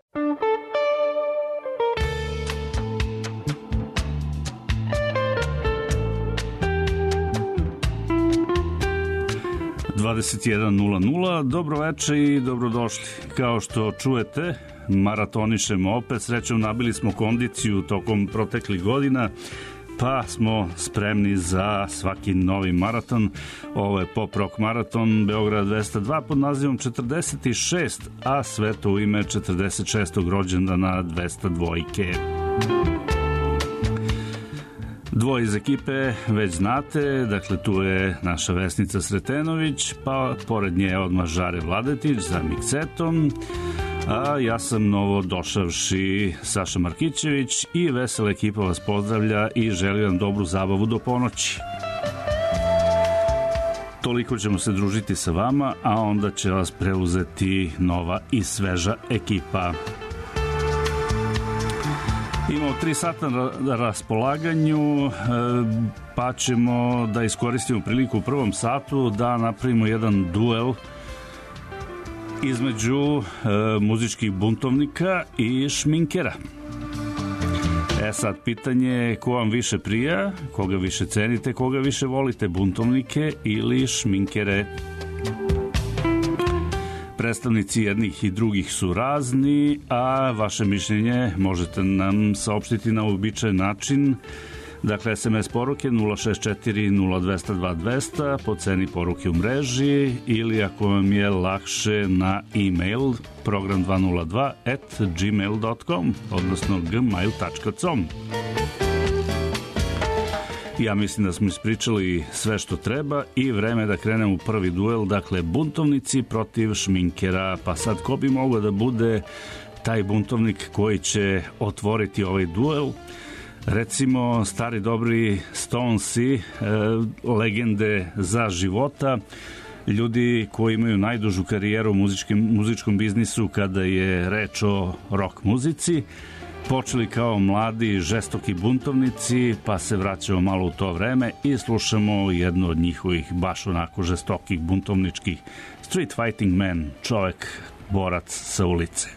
21:00. Dobro večer i dobrodošli. Kao što čujete, maratonišemo opet. Srećom, nabili smo kondiciju tokom proteklih godina, pa smo spremni za svaki novi maraton. Ovo je Pop Rock Maraton Beograd 202 pod nazivom 46, a sve to u ime 46. rođendana 202. Dvoje iz ekipe već znate, dakle tu je naša Vesnica Sretenović, pa pored nje odmah Žare Vladetić za miksetom, a ja sam novo došavši Saša Markićević i vesela ekipa vas pozdravlja i želi vam dobru zabavu do ponoći. Toliko ćemo se družiti sa vama, a onda će vas preuzeti nova i sveža ekipa. Imamo 3 sata na raspolaganju, pa ćemo da iskoristimo priliku u prvom satu da napravimo jedan duel između muzičkih buntovnika i šminkera. Sad pitanje je ko vam više prija, koga više cenite, koga više volite, buntovnike ili šminkere. Predstavnici jednih i drugih su razni, a vaše mišljenje možete nam saopštiti na uobičajen način. Dakle, SMS poruke 064 0202 200 po ceni poruke u mreži ili ako vam je lakše na e-mail program202@gmail.com odnosno gmail.com. Ja mislim da smo ispričali sve što treba i vreme da krenemo u prvi duel, dakle buntovnici protiv šminkera. Pa sad ko bi mogao da bude taj buntovnik koji će otvoriti ovaj duel? Recimo stari dobri Stonesi, legende za života, ljudi koji imaju najdužu karijeru u muzičkom biznisu kada je reč o rock muzici. Počeli kao mladi žestoki buntovnici, pa se vraćamo malo u to vreme i slušamo jednu od njihovih baš onako žestokih buntovničkih Street Fighting Man, čovek borac sa ulice.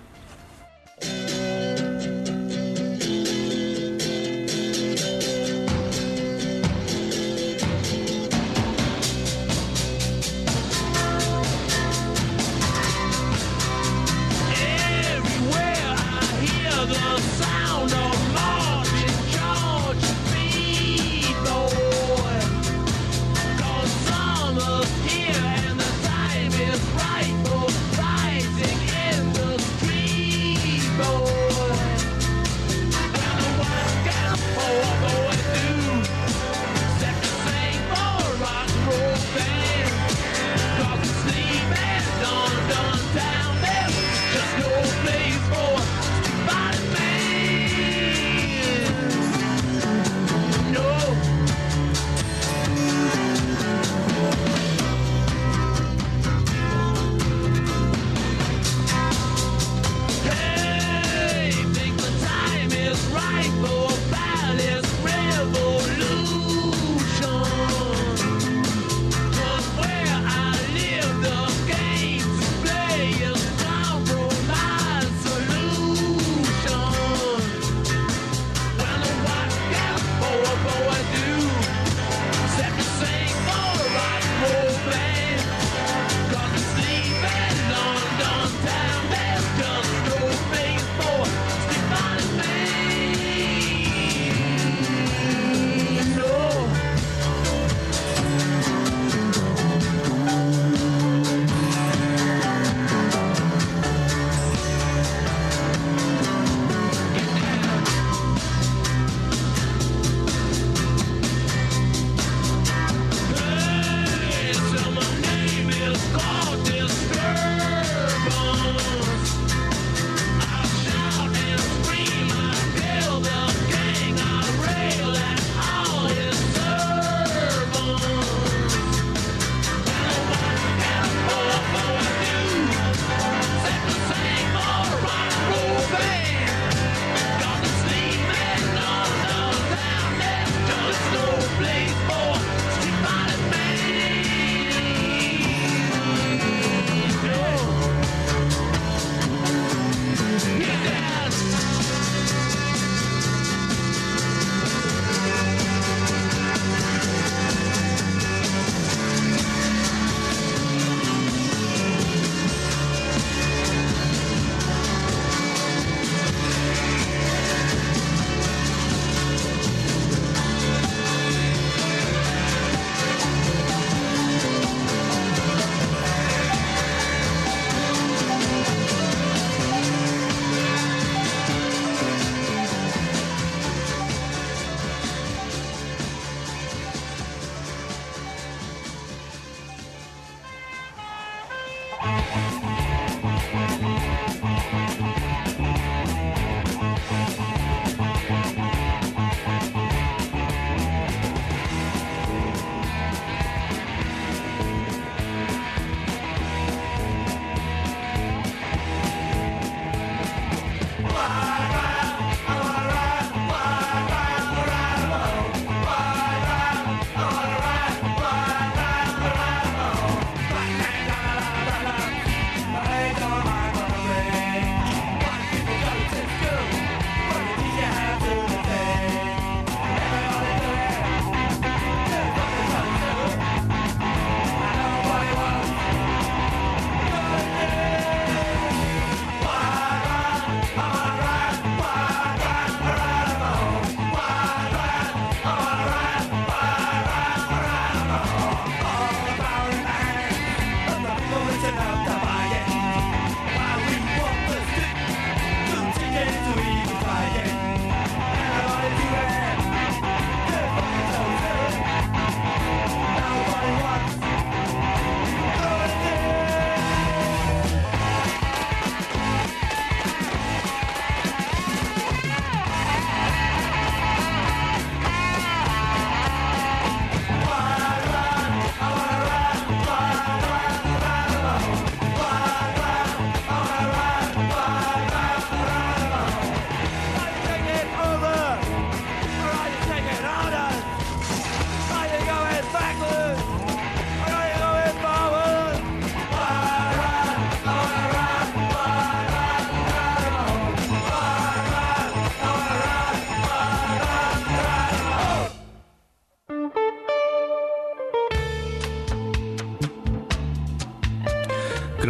Here and the time is right for fighting in the street.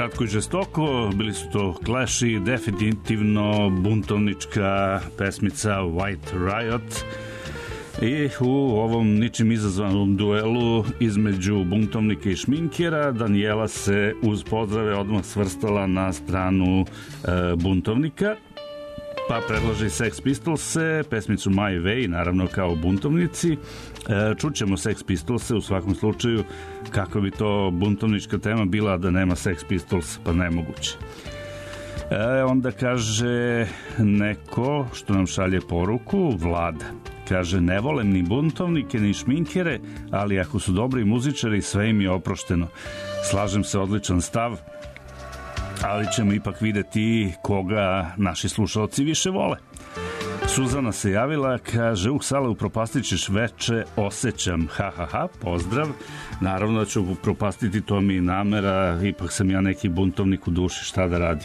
kratko i žestoko, bili su to Clash i definitivno buntovnička pesmica White Riot. I u ovom ničim izazvanom duelu između buntovnika i šminkera Danijela se uz pozdrave odmah svrstala na stranu buntovnika, pa predloži Sex Pistolse, pesmicu My Way, naravno kao buntovnici. Čućemo Sex Pistolse u svakom slučaju, kako bi to buntovnička tema bila da nema Sex Pistols, pa nemoguće. Onda kaže neko što nam šalje poruku, Vlada. Kaže, ne volem ni buntovnike, ni šminkere, ali ako su dobri muzičari, sve im je oprošteno. Slažem se, odličan stav, ali ćemo ipak videti koga naši slušalci više vole. Suzana se javila, kaže, Sale, upropastit ćeš veče, osjećam, pozdrav. Naravno da ću upropastiti, to mi je namera, ipak sam ja neki buntovnik u duši, šta da radim.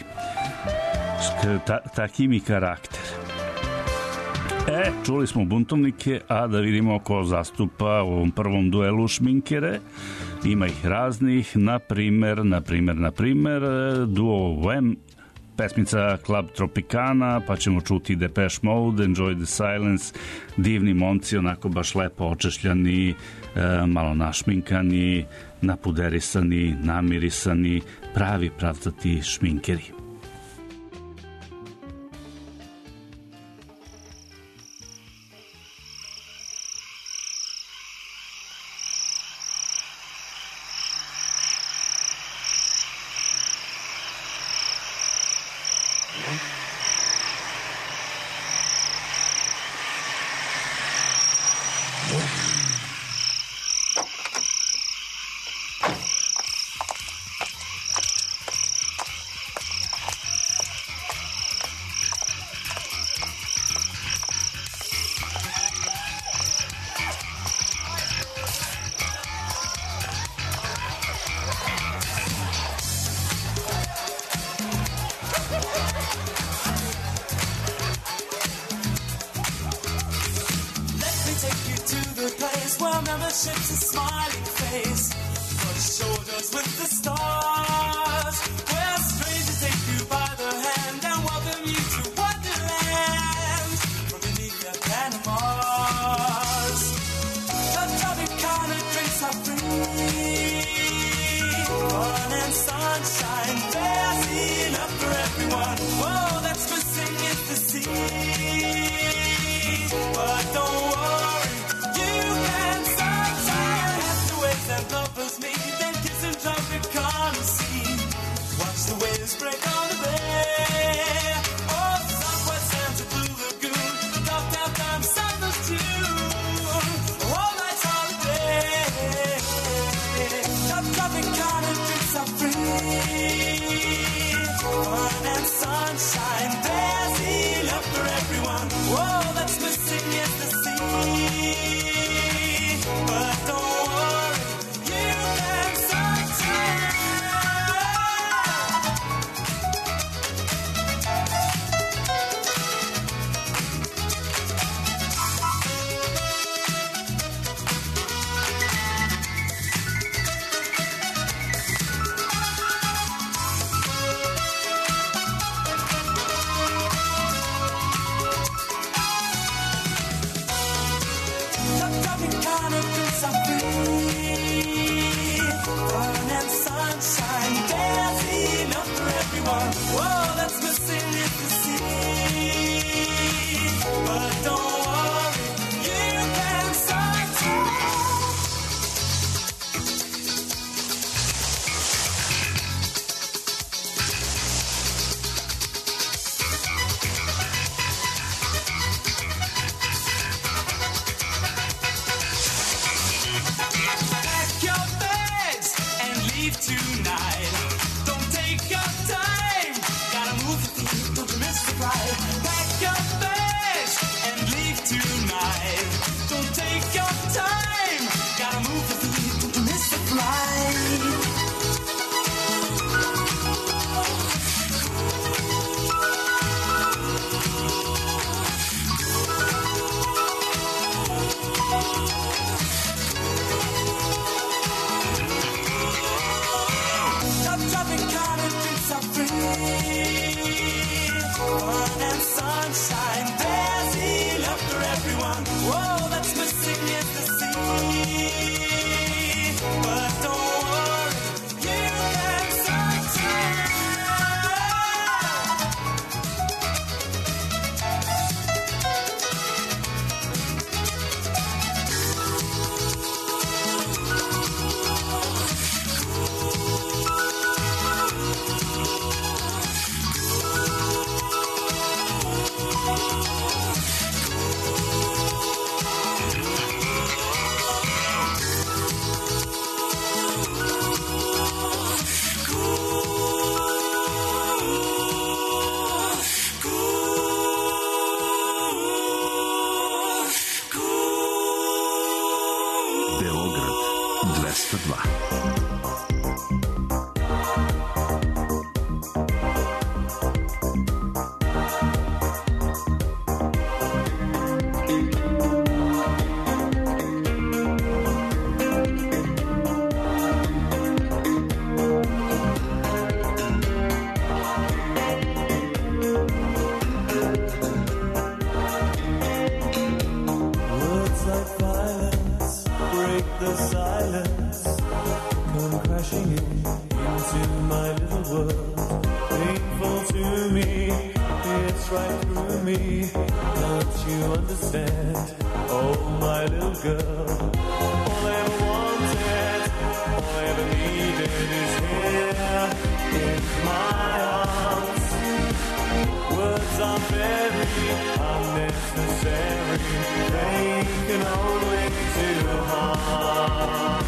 Taki mi karakter. Čuli smo buntovnike, a da vidimo ko zastupa u ovom prvom duelu šminkere. Ima ih raznih, na primer duo Wham, pesmica Club Tropicana, pa ćemo čuti Depeche Mode, Enjoy the Silence, divni momci, onako baš lepo očešljani, malo našminkani, napuderisani, namirisani, pravi pravcati šminkeri. Lovers me, then kiss and drop the car. sunshine. There's enough for everyone. Whoa, that's missing is the sea. But don't worry, you can sunshine. Beograd 202. Words like violence break the silence, come crashing into my little world. Painful to me, it's right through me. Don't you understand? Oh, my little girl. All I ever wanted, all I ever needed is here in my arms. Words are very unnecessary. They can only do harm.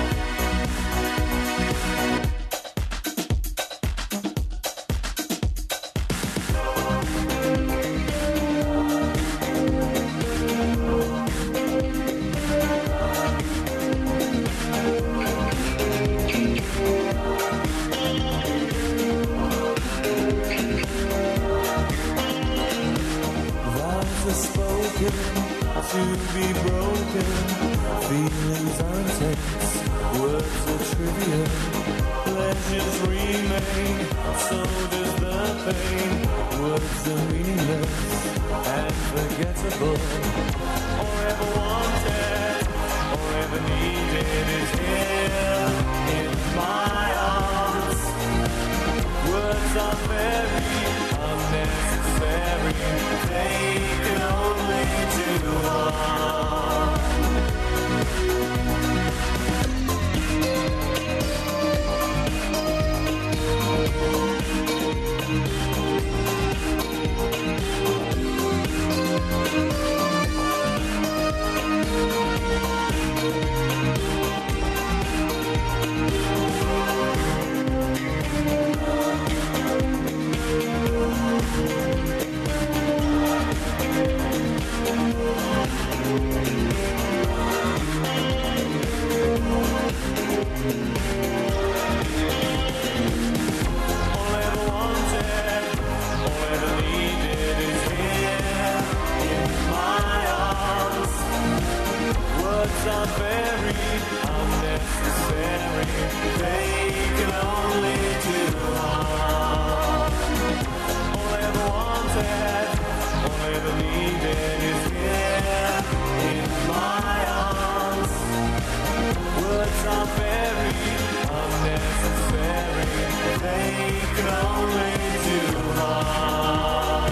Vows are spoken to be broken. Feelings are intense, words are trivial. Pleasures remain, so does the pain. Words are meaningless and forgettable. All I ever wanted, all I ever needed is here in my arms. Words are very unnecessary. They can only do harm. All I ever wanted, all I ever needed is here in my arms. Words are very unnecessary. They can only do harm. All I ever wanted, all I ever needed is here in my arms. Words are very unnecessary. They can only do harm.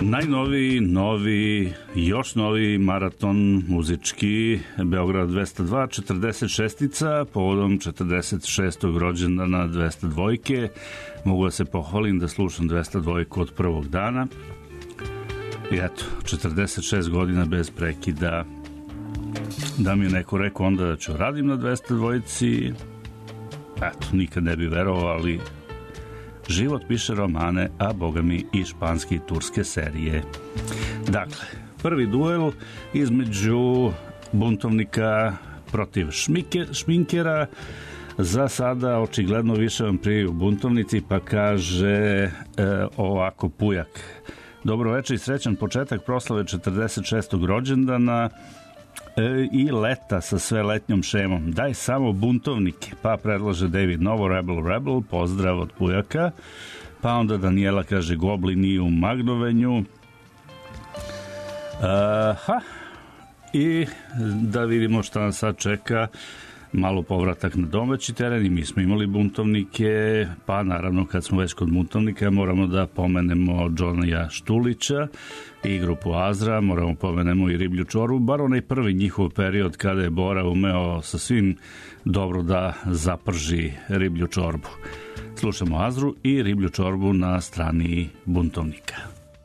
Najnoviji, novi, još noviji maraton muzički Beograd 202, 46-ica, povodom 46. rođendana 202-ke. Mogu da se pohvalim da slušam 202-ku od prvog dana. I eto, 46 godina bez prekida. Da mi je neko rekao onda da ću radim na 202-ci, eto, nikad ne bi verovao, ali život piše romane, a boga mi i španske i turske serije. Dakle, prvi duel između buntovnika protiv šminkera. Za sada očigledno više vam priju buntovnici, pa kaže ovako Pujak. Dobro večer i srećan početak proslave 46. rođendana i leta sa sve letnjom šemom. Daj samo buntovnike, pa predlaže David Novo, Rebel, pozdrav od Pujaka. Pa onda Daniela kaže Goblini u Magnovenju. I da vidimo šta nas sad čeka. Malo povratak na domaći teren i mi smo imali buntovnike, pa naravno kad smo već kod buntovnika moramo da pomenemo Džonija Štulića i grupu Azra, moramo pomenemo i Riblju čorbu, bar onaj prvi njihov period kada je Bora umeo sa svim dobro da zaprži riblju čorbu. Slušamo Azru i Riblju čorbu na strani buntovnika.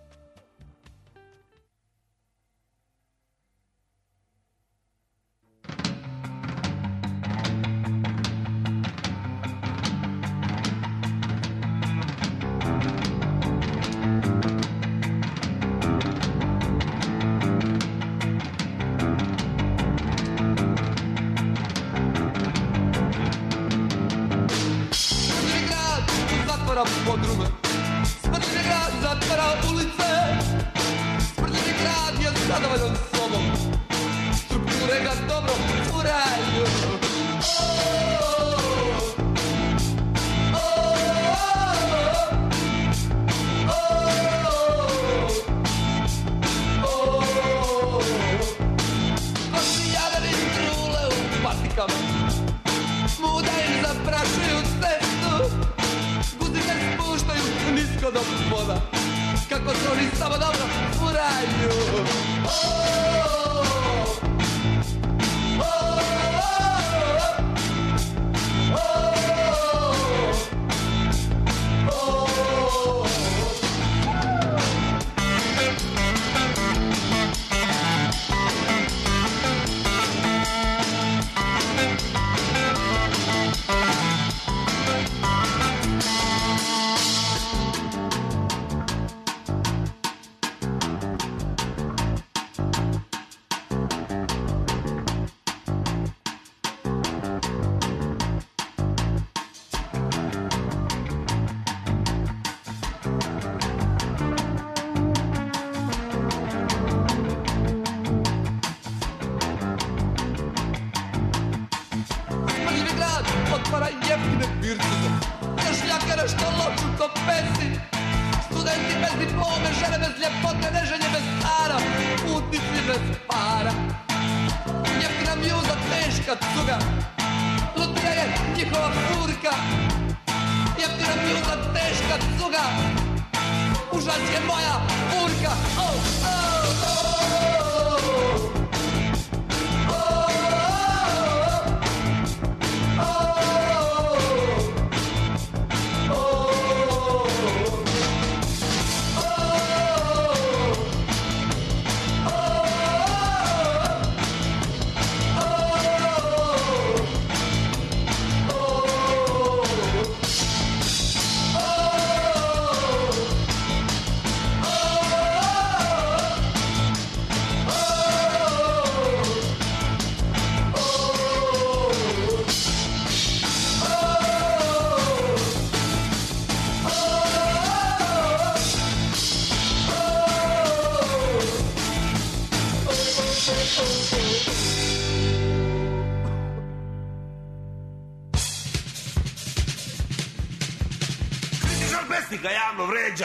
Ga javno vređa.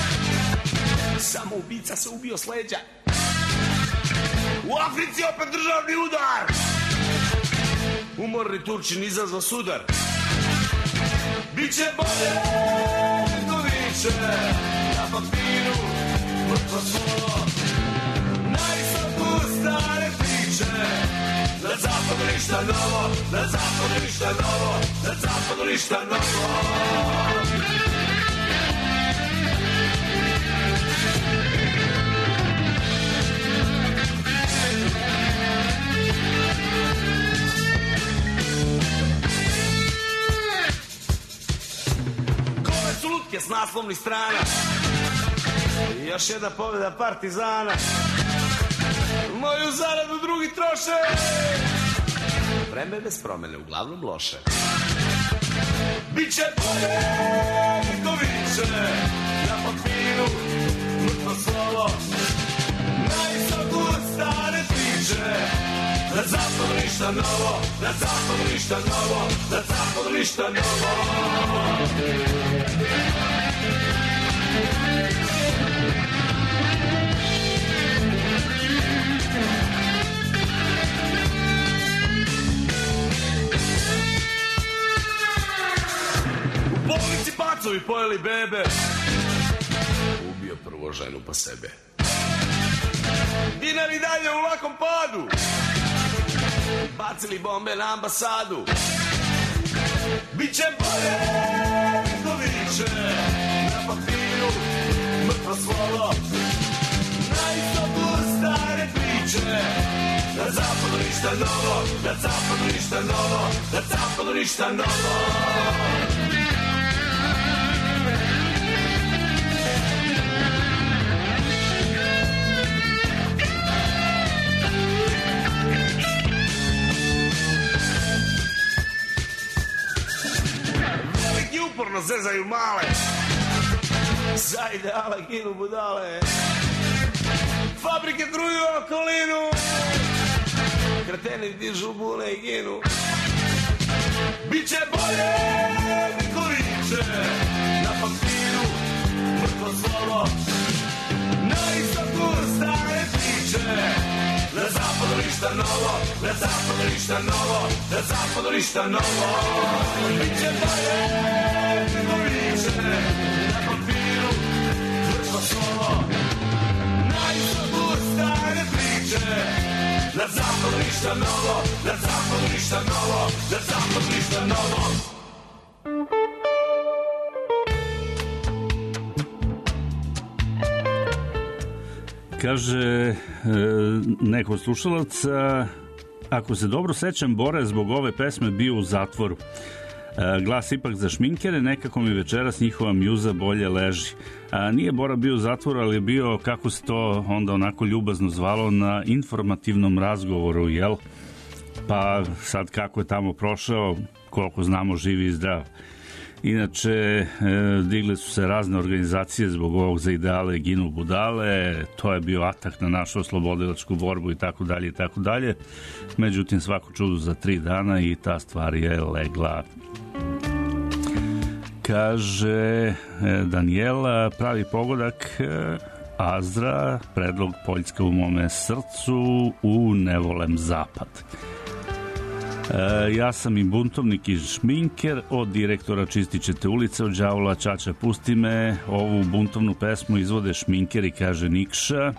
Samo ubica se ubio s leđa. U Africi opet državni udar. Umorni Turčin izazva sudar. Biće bolje nego više. Na papiru mrtvo slovo. Na istoku stare priče, na zapadu ništa novo, na zapadu ništa novo, na zapadu ništa novo. S naslovnih strana i još jedna pobjeda Partizana. Moju zaradu drugi troše. Vreme bez promene, uglavnom loše. Biće bolje nego više, na papiru mrtvo slovo. Na istoku stare priče, na zapadu ništa novo, na zapadu ništa novo, na zapadu ništa novo. U bolnici pacovi pojeli bebe, ubio prvo ženu pa sebe. Dinari dalje u lakom padu, bacili bombe na ambasadu. Biće bolje nego više, na papiru mrtvo slovo. Na istoku stare priče, na zapadu ništa novo, na zapadu ništa novo, na zapadu ništa novo. Uporno zezaju male, za ideale ginu budale. Fabrike truju okolinu, kreteni dižu bune i ginu. Biće bolje nego više, na papiru mrtvo slovo. Na istoku stare priče, na zapadu ništa novo, na zapadu ništa novo, na zapadu ništa novo. Biće bolje nego više, na papiru mrtvo slovo. Na istoku stare priče, na zapadu ništa novo, na zapadu ništa novo, na zapadu ništa novo. Kaže neko slušalaca, ako se dobro sećam, Bora je zbog ove pesme bio u zatvoru. Glas ipak za šminkere, nekako mi večeras njihova mjuza bolje leži. Nije Bora bio u zatvoru, ali je bio, kako se to onda onako ljubazno zvalo, na informativnom razgovoru, jel? Pa sad kako je tamo prošao, koliko znamo, živi i zdrav. Inače, digle su se razne organizacije zbog ovog za ideale ginu budale, to je bio atak na našu oslobodilačku borbu i tako dalje i tako dalje. Međutim, svako čudo za 3 dana i ta stvar je legla. Kaže Daniela, pravi pogodak Azdra, predlog Poljska u mome srcu, u ne volem zapad. Ja sam i buntovnik i šminker, od direktora Čistit ćete ulice, od đavola Čača pusti me. Ovu buntovnu pesmu izvode šminkeri, kaže Nikša.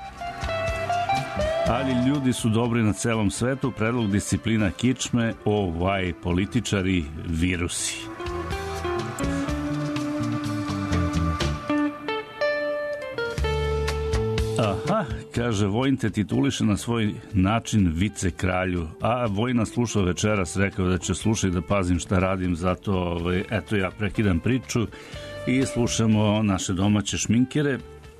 Ali ljudi su dobri na celom svetu, predlog disciplina kičme, političari virusi. Aha, kaže, Vojin te tituliše na svoj način vice kralju, a Vojina slušao večeras, rekao da će slušati, da pazim šta radim, zato eto ja prekidam priču i slušamo naše domaće šminkere.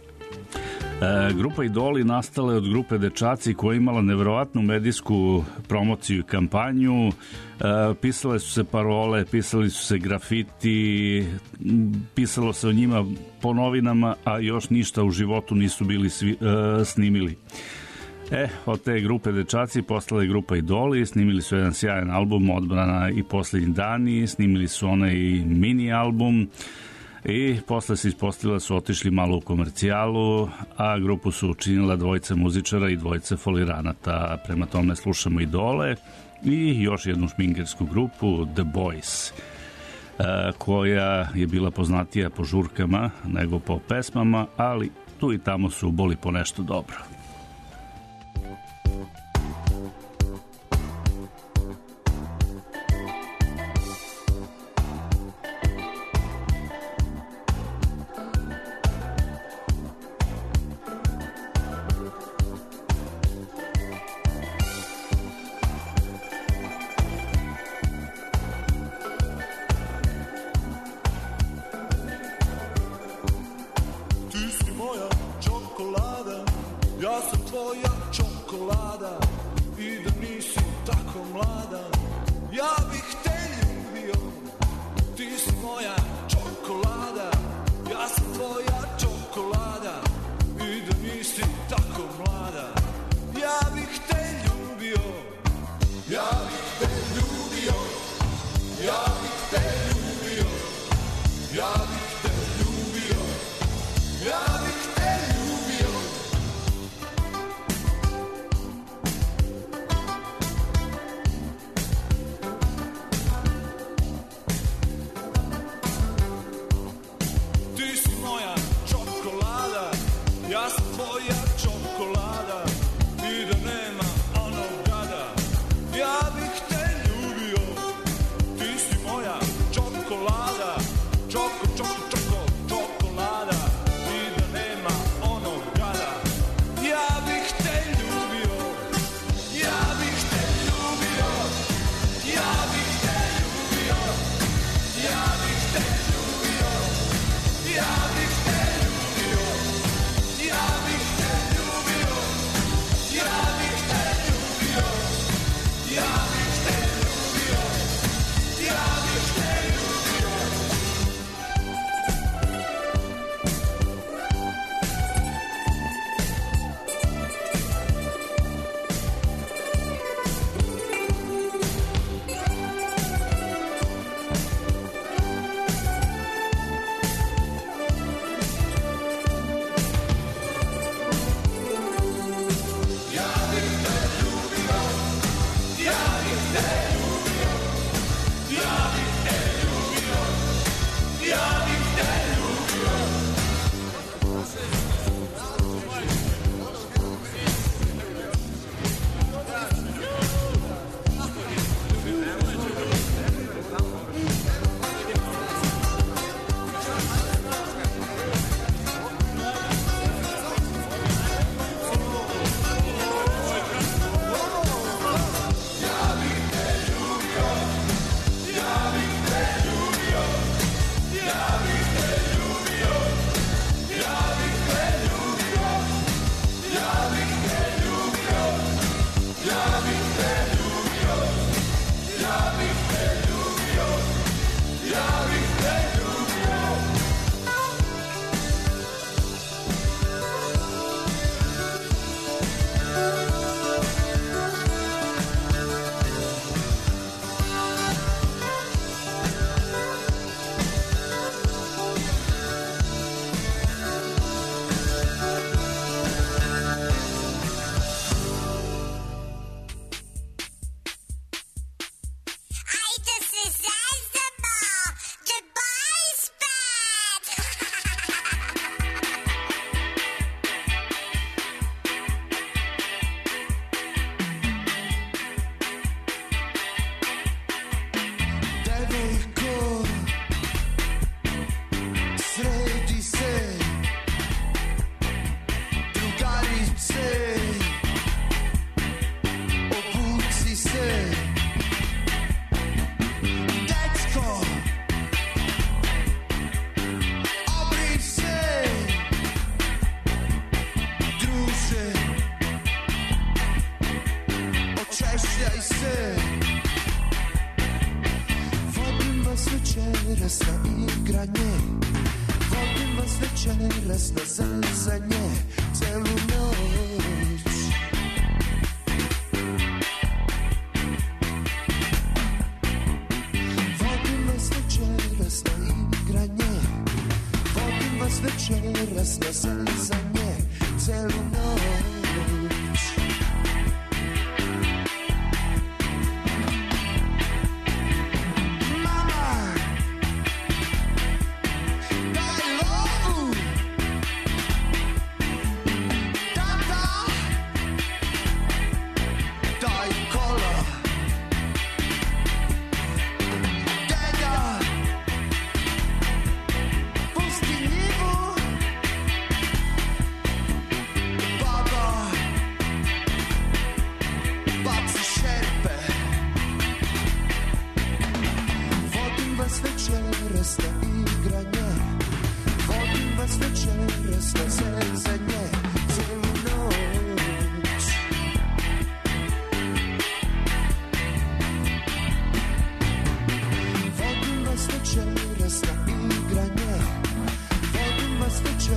Grupa Idoli nastala je od grupe dečaci koja je imala neverovatnu medijsku promociju i kampanju. Pisale su se parole, pisali su se grafiti, pisalo se o njima po novinama, a još ništa u životu nisu bili snimili. Od te grupe dečaci postala je grupa Idoli, snimili su jedan sjajan album Odbrana i posljednji dani, snimili su onaj mini album i posle se ispostavilo da su otišli malo u komercijalu, a grupu su učinila dvojica muzičara i dvojica foliranata. Prema tome slušamo Idole i još jednu šminkersku grupu The Boys, koja je bila poznatija po žurkama nego po pesmama, ali tu i tamo su uboli po nešto dobro.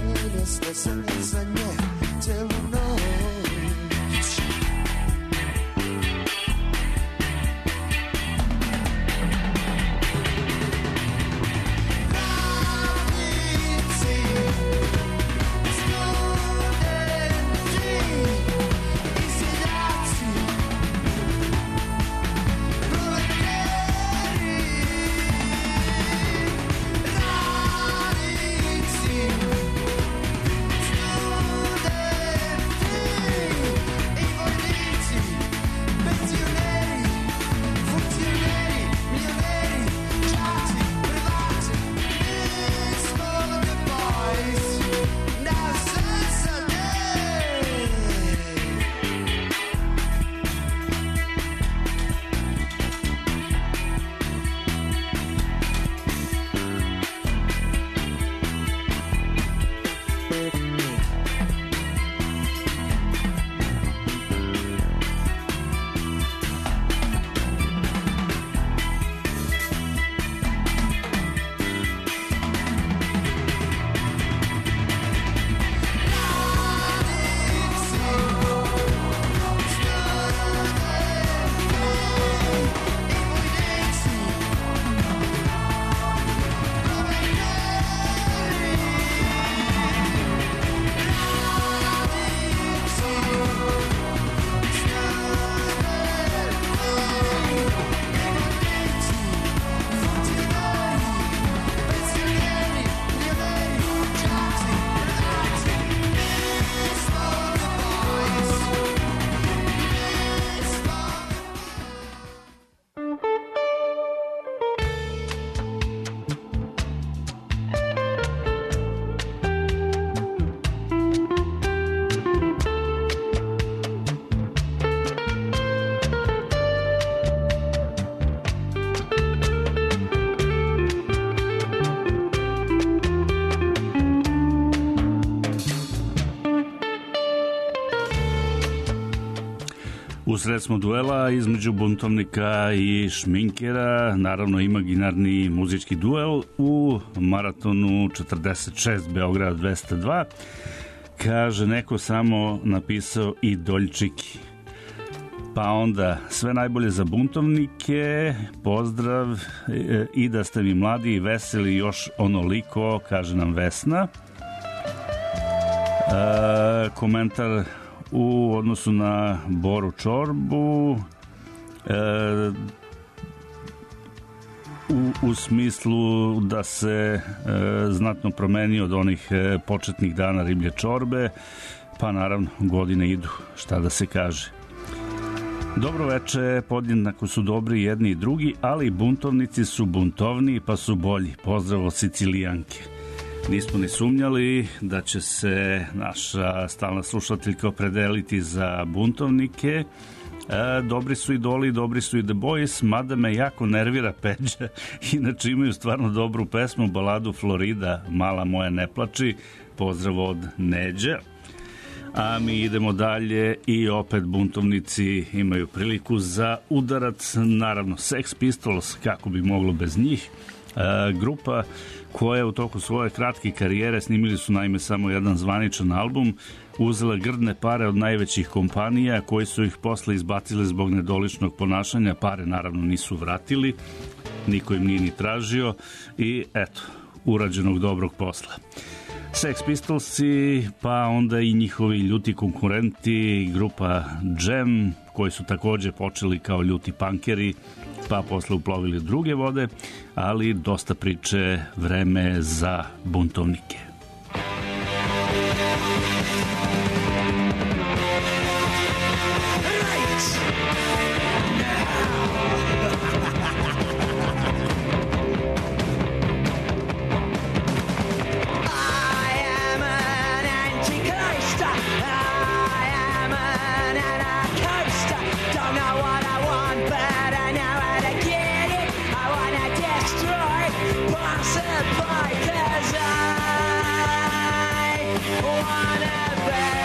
Sve sam iza nje celu noć. Radnici, studenti i seljaci, proleteri. Radnici, Usred smo duela između buntovnika i šminkera, naravno imaginarni muzički duel u maratonu 46 Beograd 202. Kaže neko samo napisao i Doljčiki. Pa onda sve najbolje za buntovnike, pozdrav i da ste mi mladi i veseli još onoliko, kaže nam Vesna. Komentar u odnosu na Boru Čorbu u smislu da se znatno promenio od onih početnih dana riblje čorbe, pa naravno godine idu, šta da se kaže. Dobro veče, podjednako su dobri jedni i drugi, ali buntovnici su buntovniji pa su bolji. Pozdrav od Sicilijanke. Nismo ni sumnjali da će se naša stalna slušateljka opredeliti za buntovnike. Dobri su i Doli, dobri su i The Boys, mada me jako nervira Peđa. Inače imaju stvarno dobru pesmu, baladu Florida, Mala moja ne plači. Pozdrav od Neđe. A mi idemo dalje i opet buntovnici imaju priliku za udarac. Naravno Sex Pistols, kako bi moglo bez njih. Grupa koja u toku svoje kratke karijere, snimili su naime samo jedan zvaničan album, uzela grdne pare od najvećih kompanija koji su ih posle izbacili zbog nedoličnog ponašanja. Pare naravno nisu vratili, niko im nije ni tražio i eto, urađenog dobrog posla. Sex Pistolsi, pa onda i njihovi ljuti konkurenti, grupa Jam, koji su takođe počeli kao ljuti punkeri, pa posle uplovili druge vode, ali dosta priče, vreme za buntovnike. Wanna be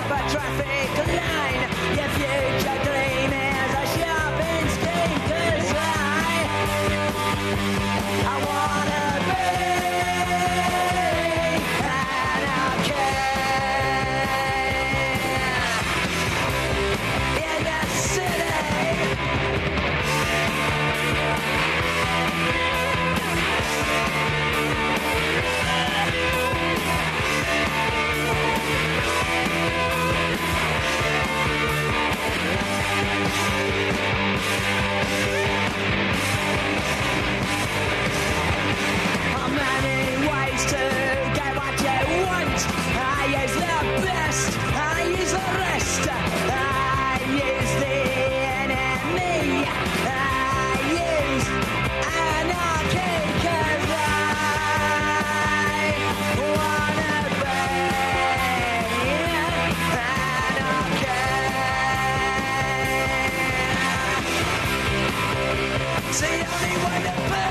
of a traffic line. Your future dream is a shopping scheme. 'Cause I wanna be anarchy in the city. Many ways to get what you want. I use the best, I use the rest. I use the enemy. I use anarchy 'cause I wanna be anarchy. It's the only way to be.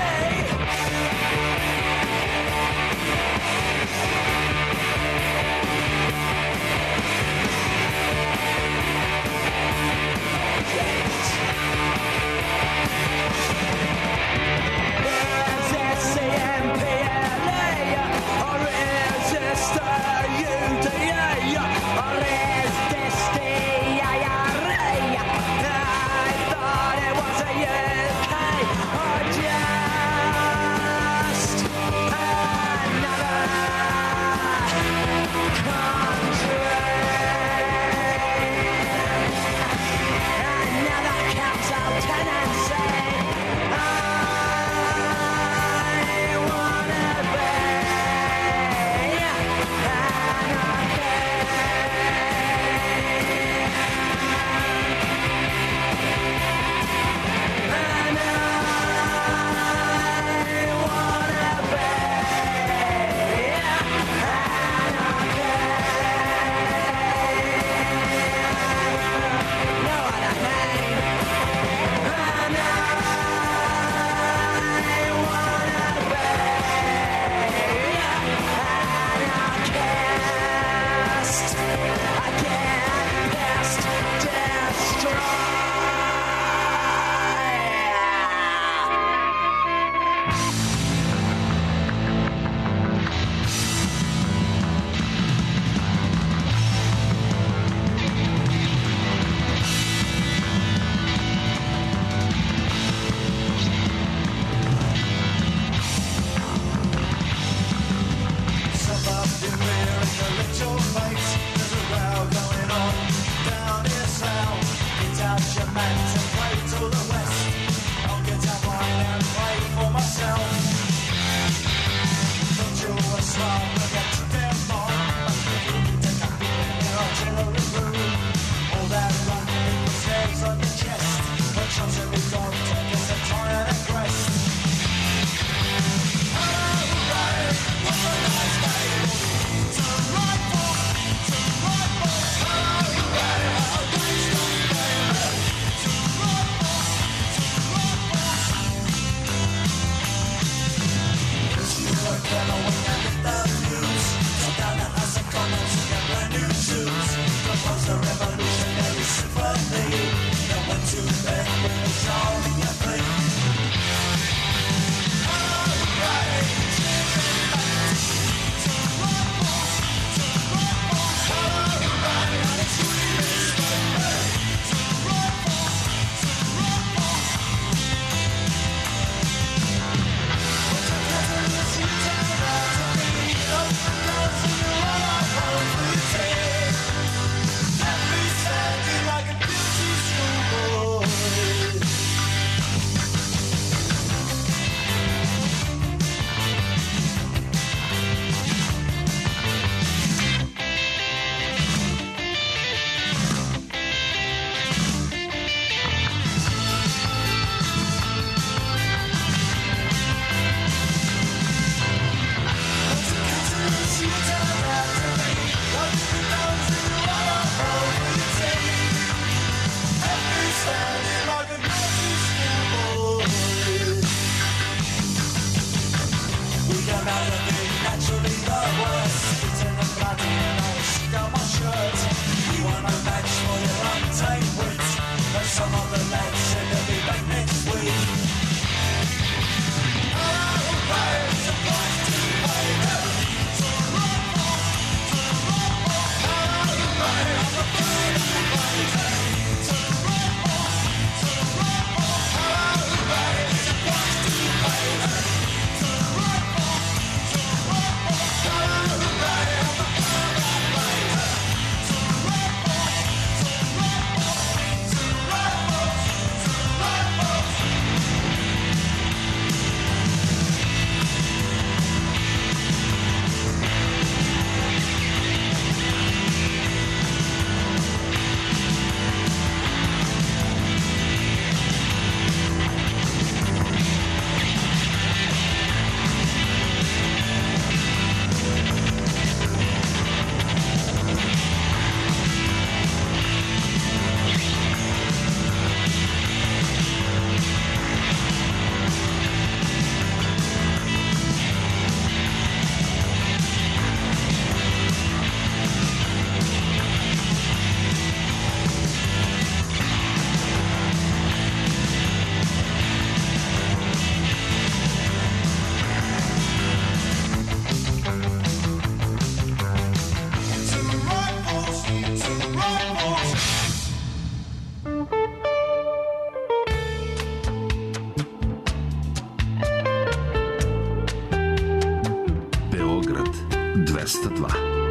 202.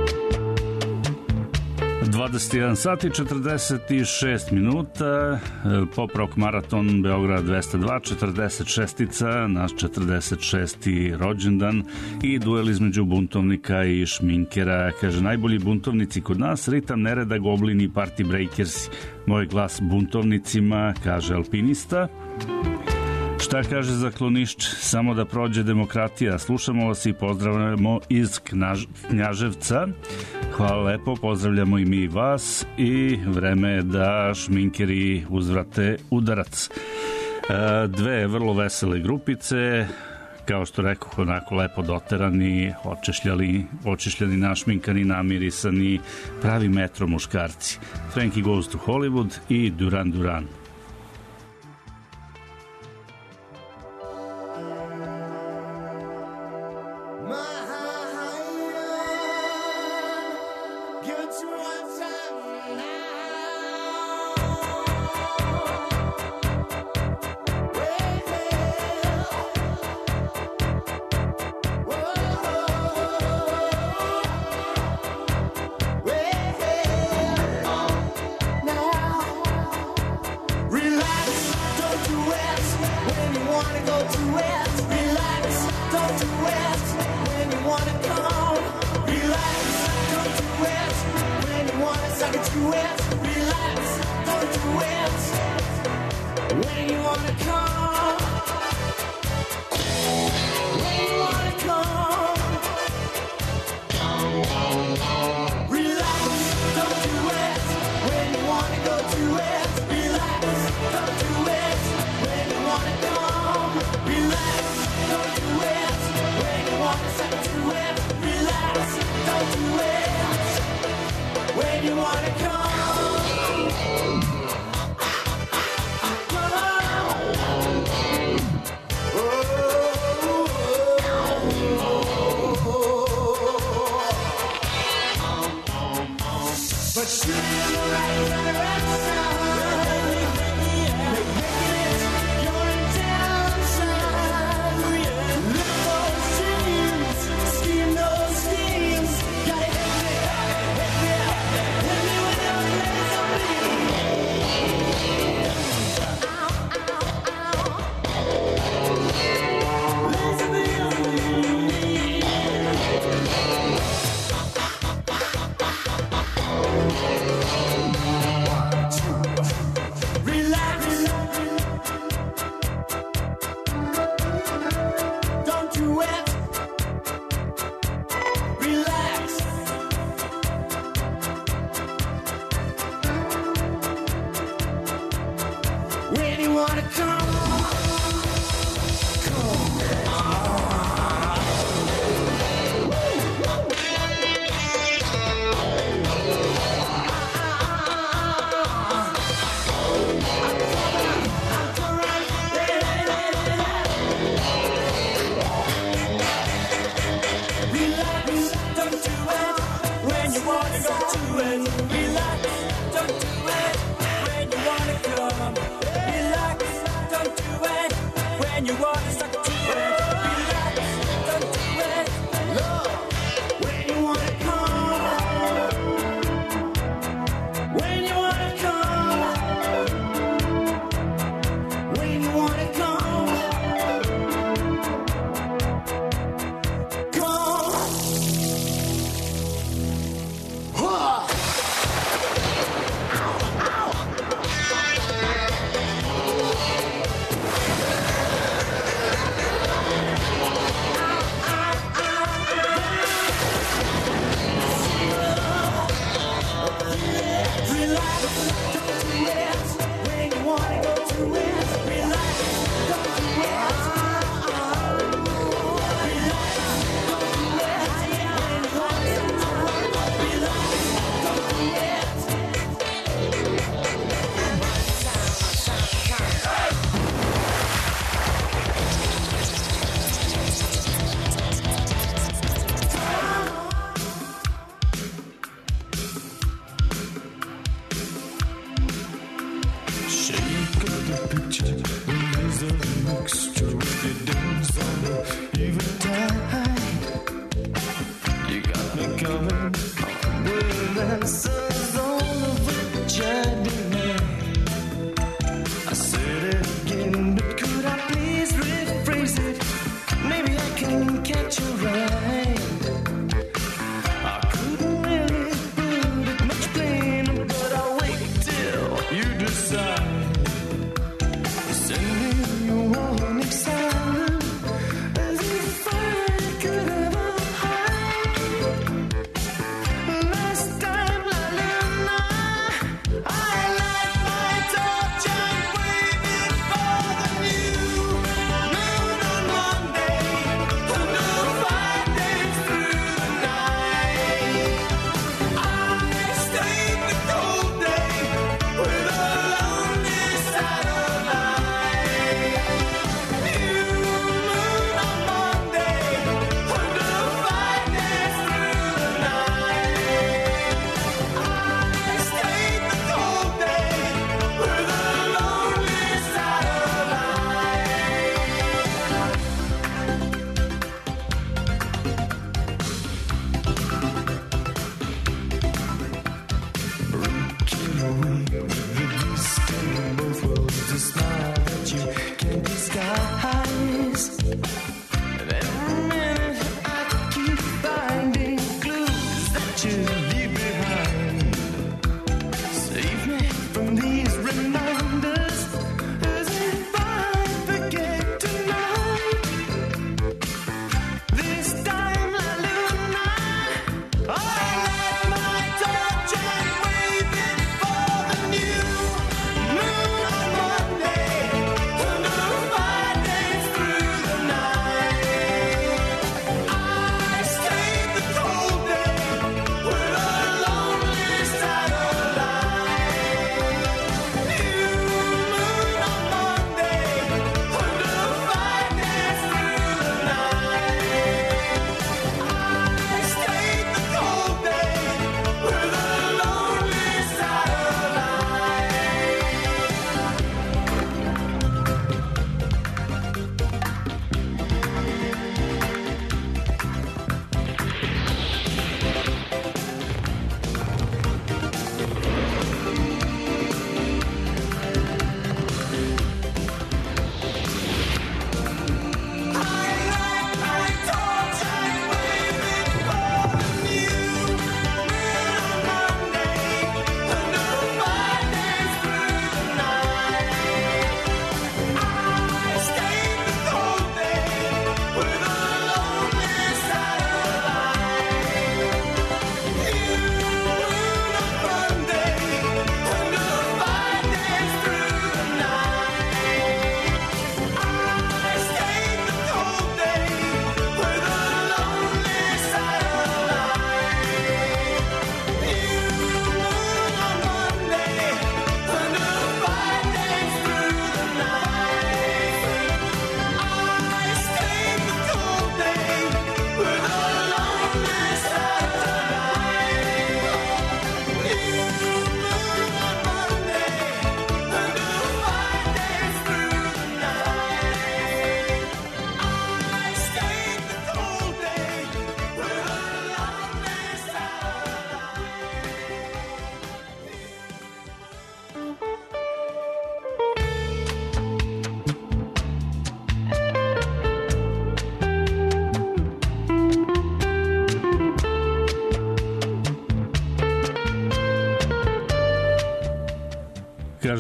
21 sati 46 minuta, pop rock maraton Beograd 202, 46-ica, naš 46. rođendan i duel između buntovnika i šminkera. Kaže, najbolji buntovnici kod nas, ritam nereda, goblini, party breakersi. Moj glas buntovnicima, kaže alpinista. Šta kaže zaklonišć? Samo da prođe demokratija. Slušamo vas i pozdravljamo iz Knjaževca. Hvala lepo, pozdravljamo i mi vas i vreme je da šminkeri uzvrate udarac. Dve vrlo vesele grupice, kao što rekoh, onako lepo doterani, očešljani, našminkani, namirisani, pravi metro muškarci. Frankie Goes to Hollywood i Duran Duran.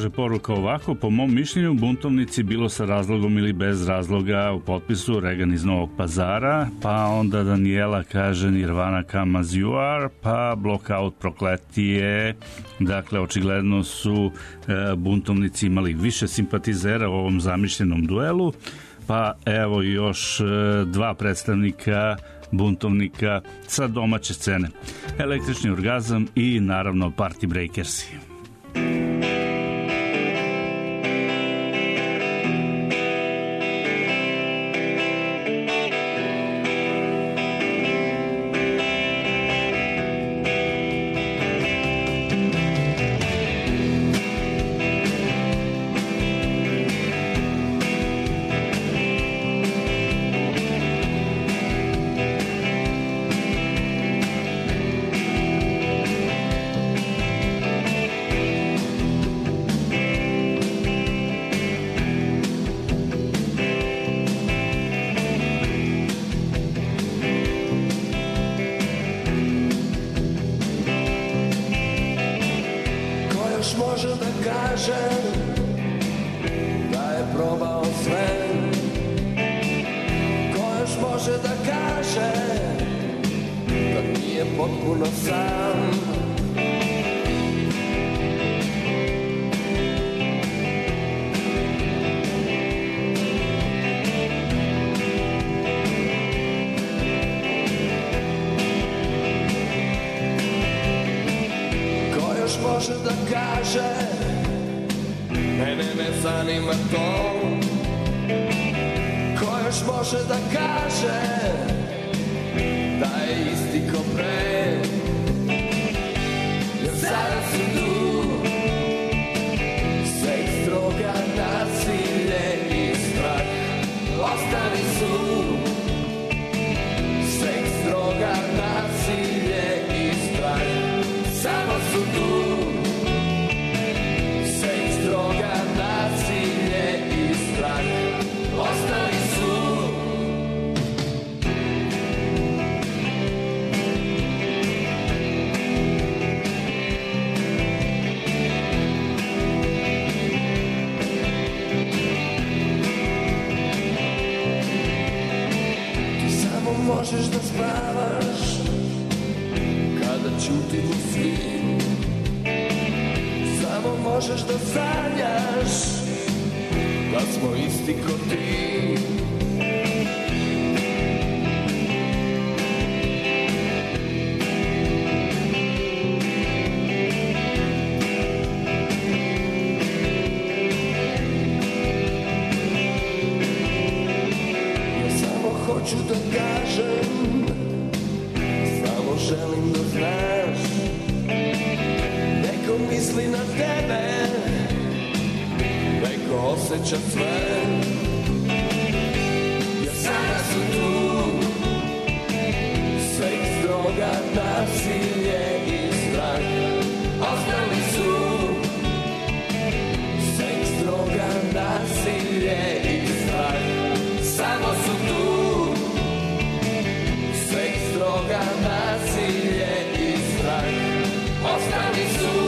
kaže poruka ovako, po mom mišljenju buntovnici bilo sa razlogom ili bez razloga u potpisu Regan iz Novog Pazara, pa onda Daniela kaže Nirvana Come As You Are, pa Blockout Prokletije. Dakle, očigledno su buntovnici imali više simpatizera u ovom zamišljenom duelu, pa evo još dva predstavnika buntovnika sa domaće scene. Električni orgazam i naravno Party Breakersi. Možeš da spavaš kada ćutimo svi, samo možeš da sanjaš da smo isti ko ti. Ja samo hoću da kažem, samo želim da znaš, neko misli na tebe, neko osjeća sve. Ja sada su tu, seks, droga, nasilje i strah. Ostali su, seks, droga, nasilje i strah. Samo su tu, seks, droga, nasilje i strah. Ostali su.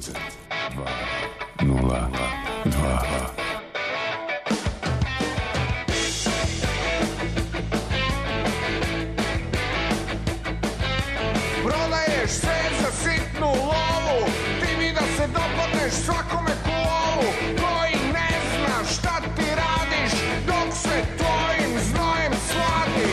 Prodaješ sve za sitnu lovu, ti mi da se dopadneš svakome ku ovu, koji ne zna šta ti radiš dok se tvojim znojem sladi.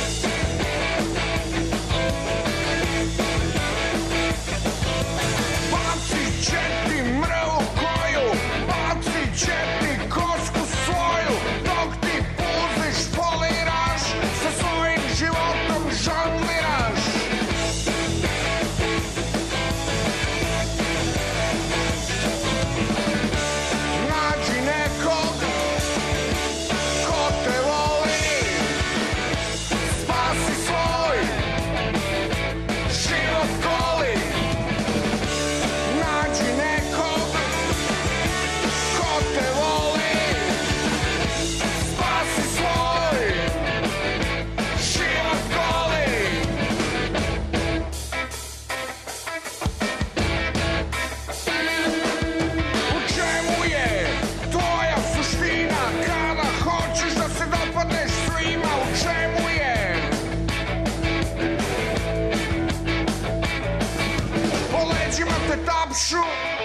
Bacit će ti mrvu koju, bacit će ti kosku svoju, dok ti puziš poliraš, sa svojim životom žongliraš. Nađi nekog ko te voli, spasi svoj život goli. Nađi nekog ko te voli, spasi svoj život goli. U čemu je tvoja suština kada hoćeš da se dopadneš svima? U čemu je? Po leđima te tapšu,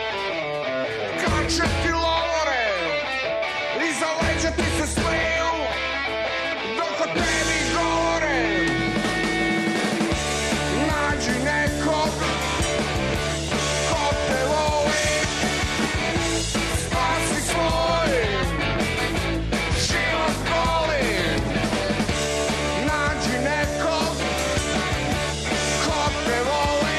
kače ti lovore, iza leđa ti se smeju dok o tebi govore. Nađi nekog ko te voli, spasi svoj život goli. Nađi nekog ko te voli,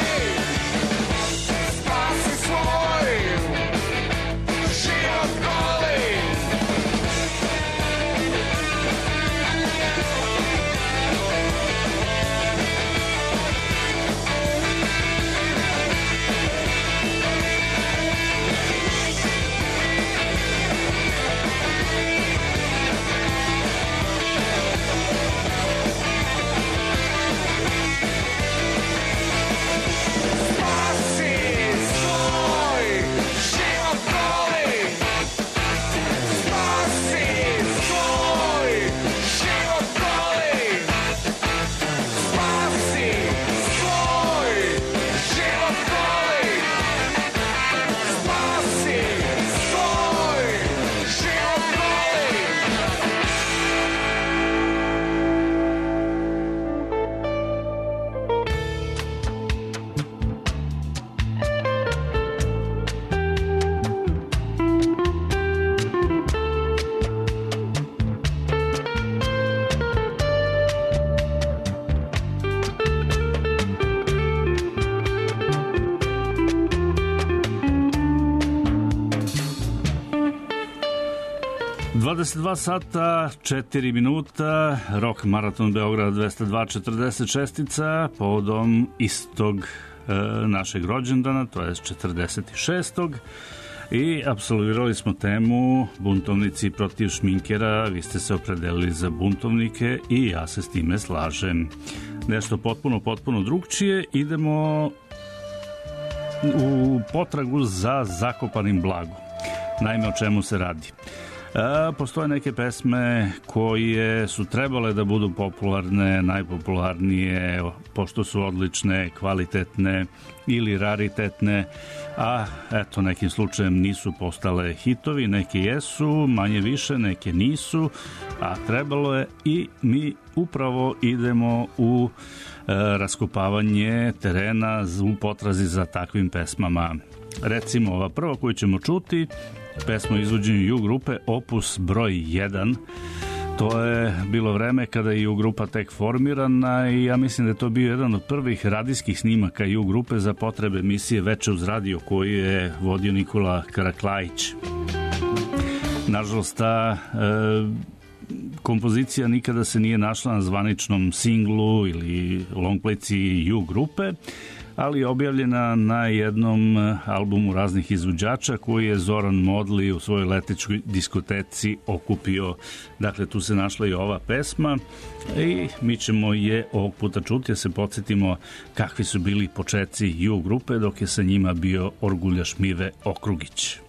spasi svoj život goli. Spasi svoj život goli. Spasi svoj život goli. Spasi svoj život goli. Spasi svoj život goli. 22 sata, 4 minuta, Rock Maraton Beograd 202.46 povodom istog našeg rođendana, to je 46. I apsolvirali smo temu buntovnici protiv šminkera. Vi ste se opredelili za buntovnike i ja se s time slažem. Nešto potpuno drugčije. Idemo u potragu za zakopanim blagom. Naime, o čemu se radi? Postoje neke pesme koje su trebale da budu popularne, najpopularnije, pošto su odlične, kvalitetne ili raritetne, a eto, nekim slučajem nisu postale hitovi, neke jesu, manje više, neke nisu, a trebalo je i mi upravo idemo u raskopavanje terena u potrazi za takvim pesmama. Recimo, ova prva koju ćemo čuti, pesma izvođenju U grupe, opus broj 1. To je bilo vreme kada je U grupa tek formirana i ja mislim da je to bio jedan od prvih radijskih snimaka U grupe za potrebe emisije Veče uz radio koju je vodio Nikola Karaklajić. Nažalost, ta kompozicija nikada se nije našla na zvaničnom singlu ili longplayci U grupe, ali je objavljena na jednom albumu raznih izvođača koji je Zoran Modli u svojoj letečkoj diskoteci okupio. Dakle, tu se našla i ova pesma i mi ćemo je ovog puta čuti, da se podsjetimo kakvi su bili početci Ju grupe dok je sa njima bio orguljaš Mive Okrugić.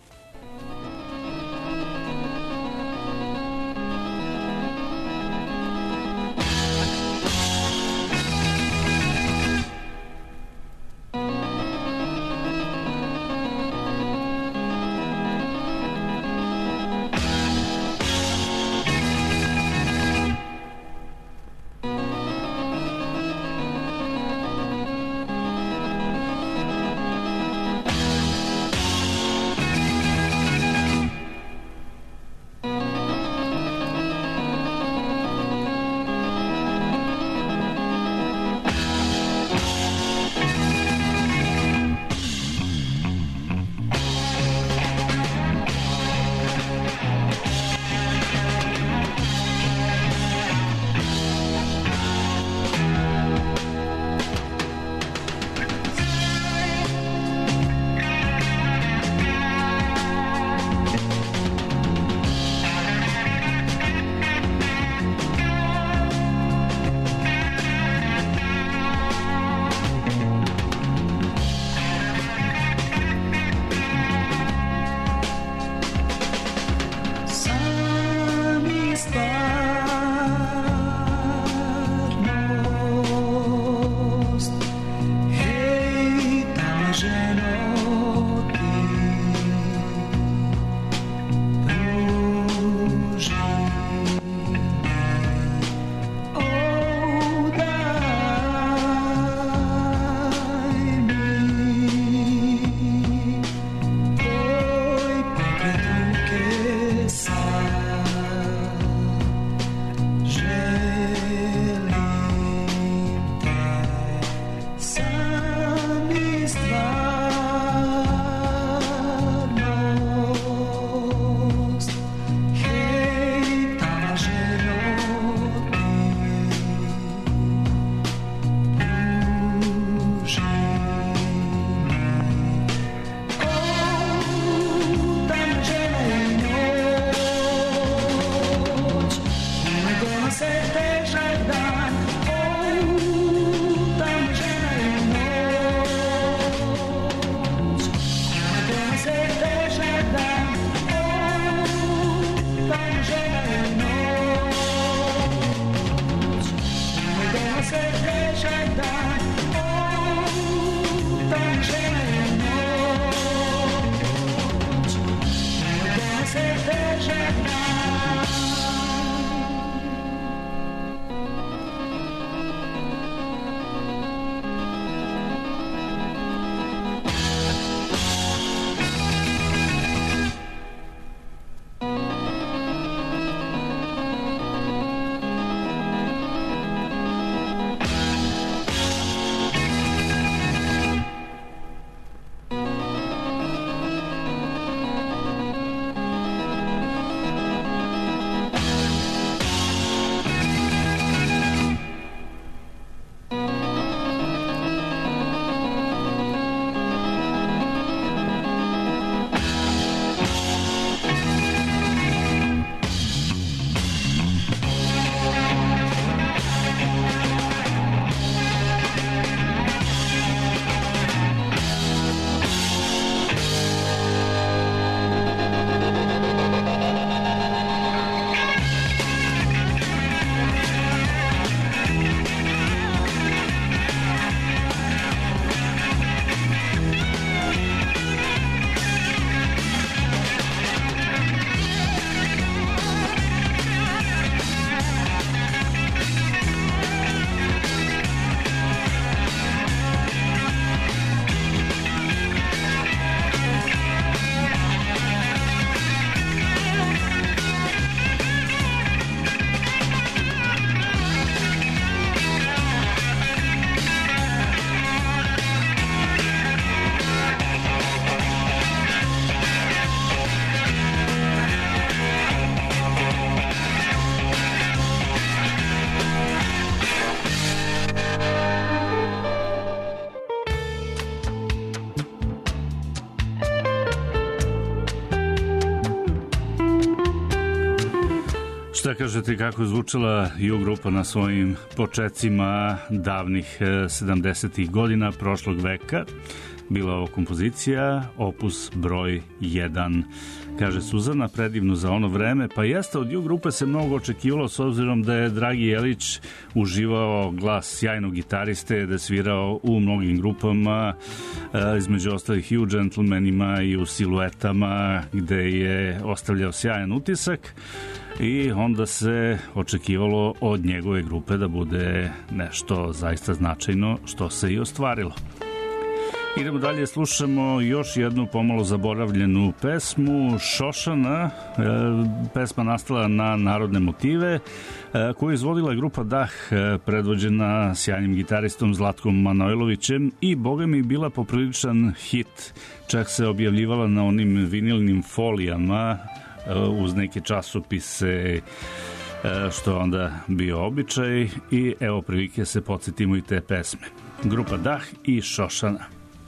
Šta kažete, kako je zvučala U grupa na svojim počecima davnih 70-ih godina prošlog veka? Bila ovo kompozicija, opus broj 1. Kaže Suzana, predivno za ono vreme. Pa jeste, od U grupe se mnogo očekivalo s obzirom da je Dragi Jelić uživao glas sjajnog gitariste, da je svirao u mnogim grupama, između ostalih i u Gentlemanima i u Siluetama, gde je ostavljao sjajan utisak. I onda se očekivalo od njegove grupe da bude nešto zaista značajno, što se i ostvarilo. Idemo dalje, slušamo još jednu pomalo zaboravljenu pesmu, Šošana, pesma nastala na narodne motive, koju je izvodila grupa Dah, predvođena sjajnim gitaristom Zlatkom Manojlovićem i boga mi bila popriličan hit, čak se objavljivala na onim vinilnim folijama uz neke časopise, što je onda bio običaj, i evo prilike se podsjetimo i te pesme. Grupa Dah i Šošana.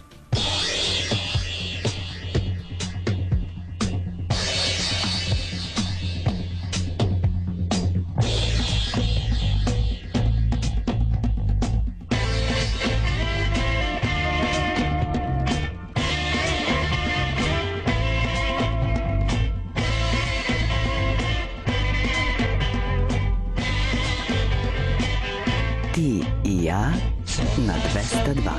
Ti i ja na 202.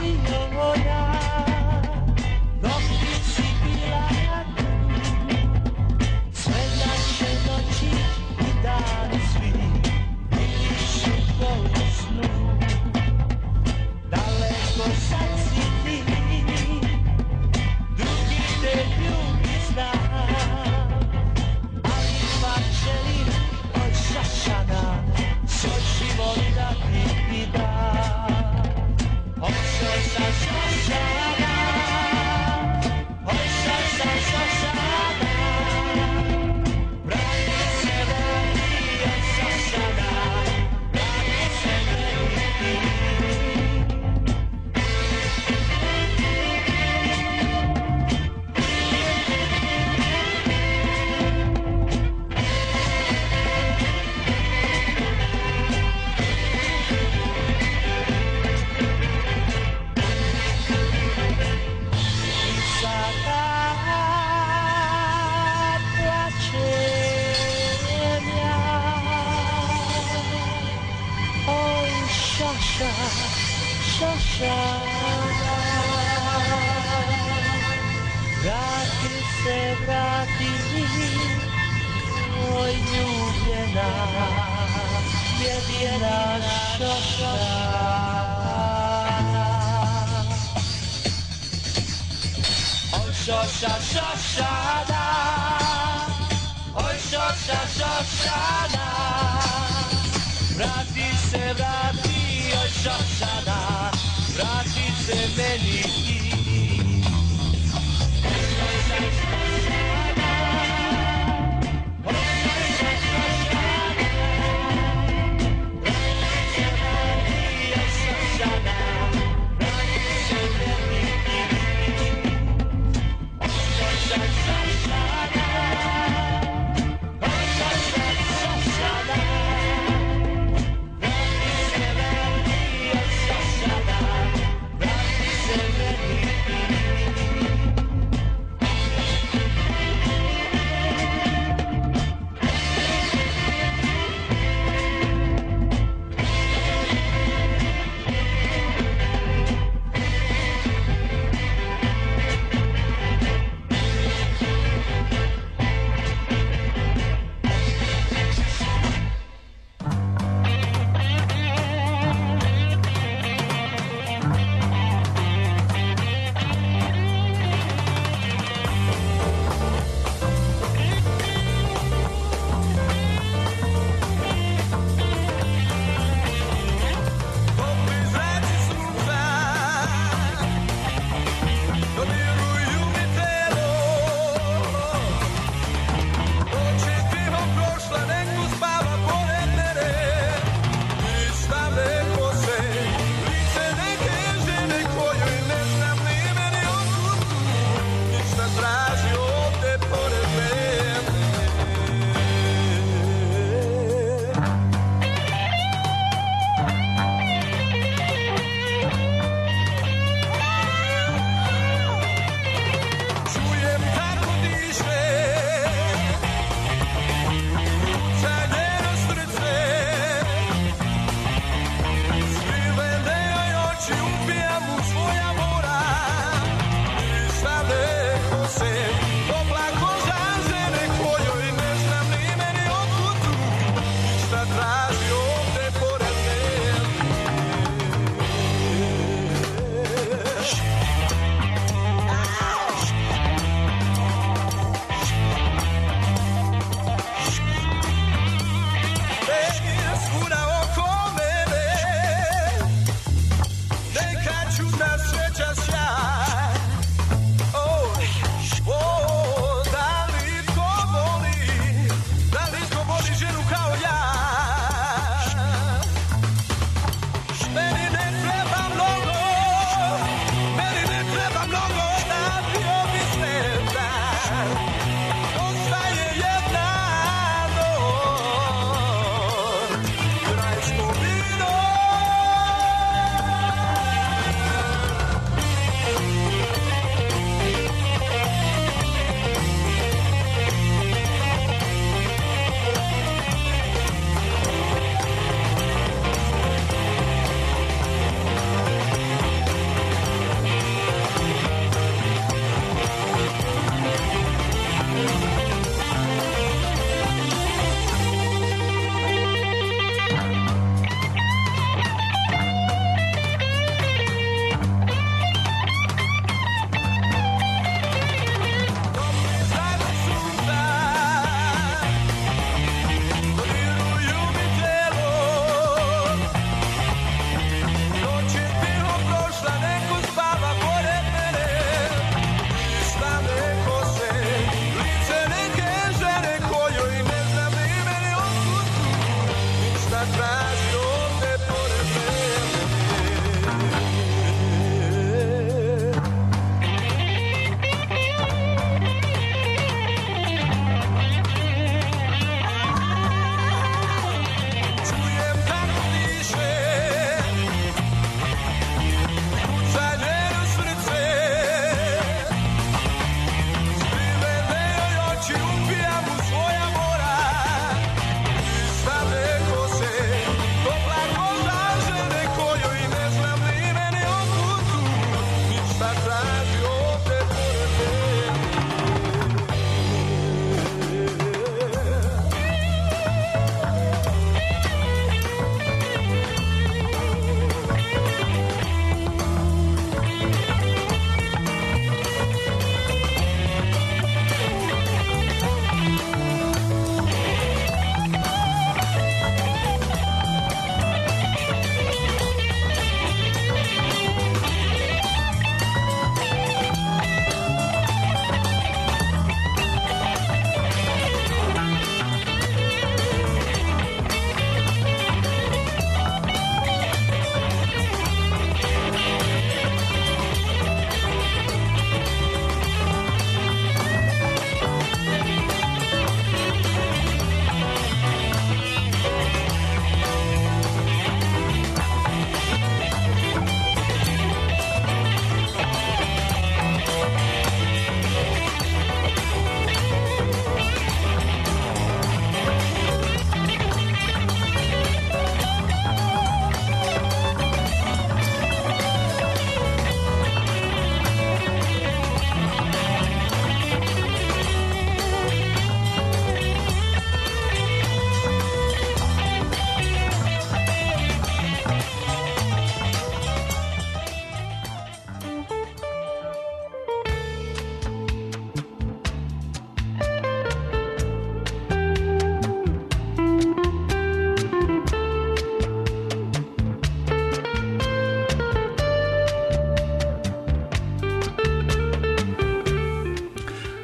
Vrati se meni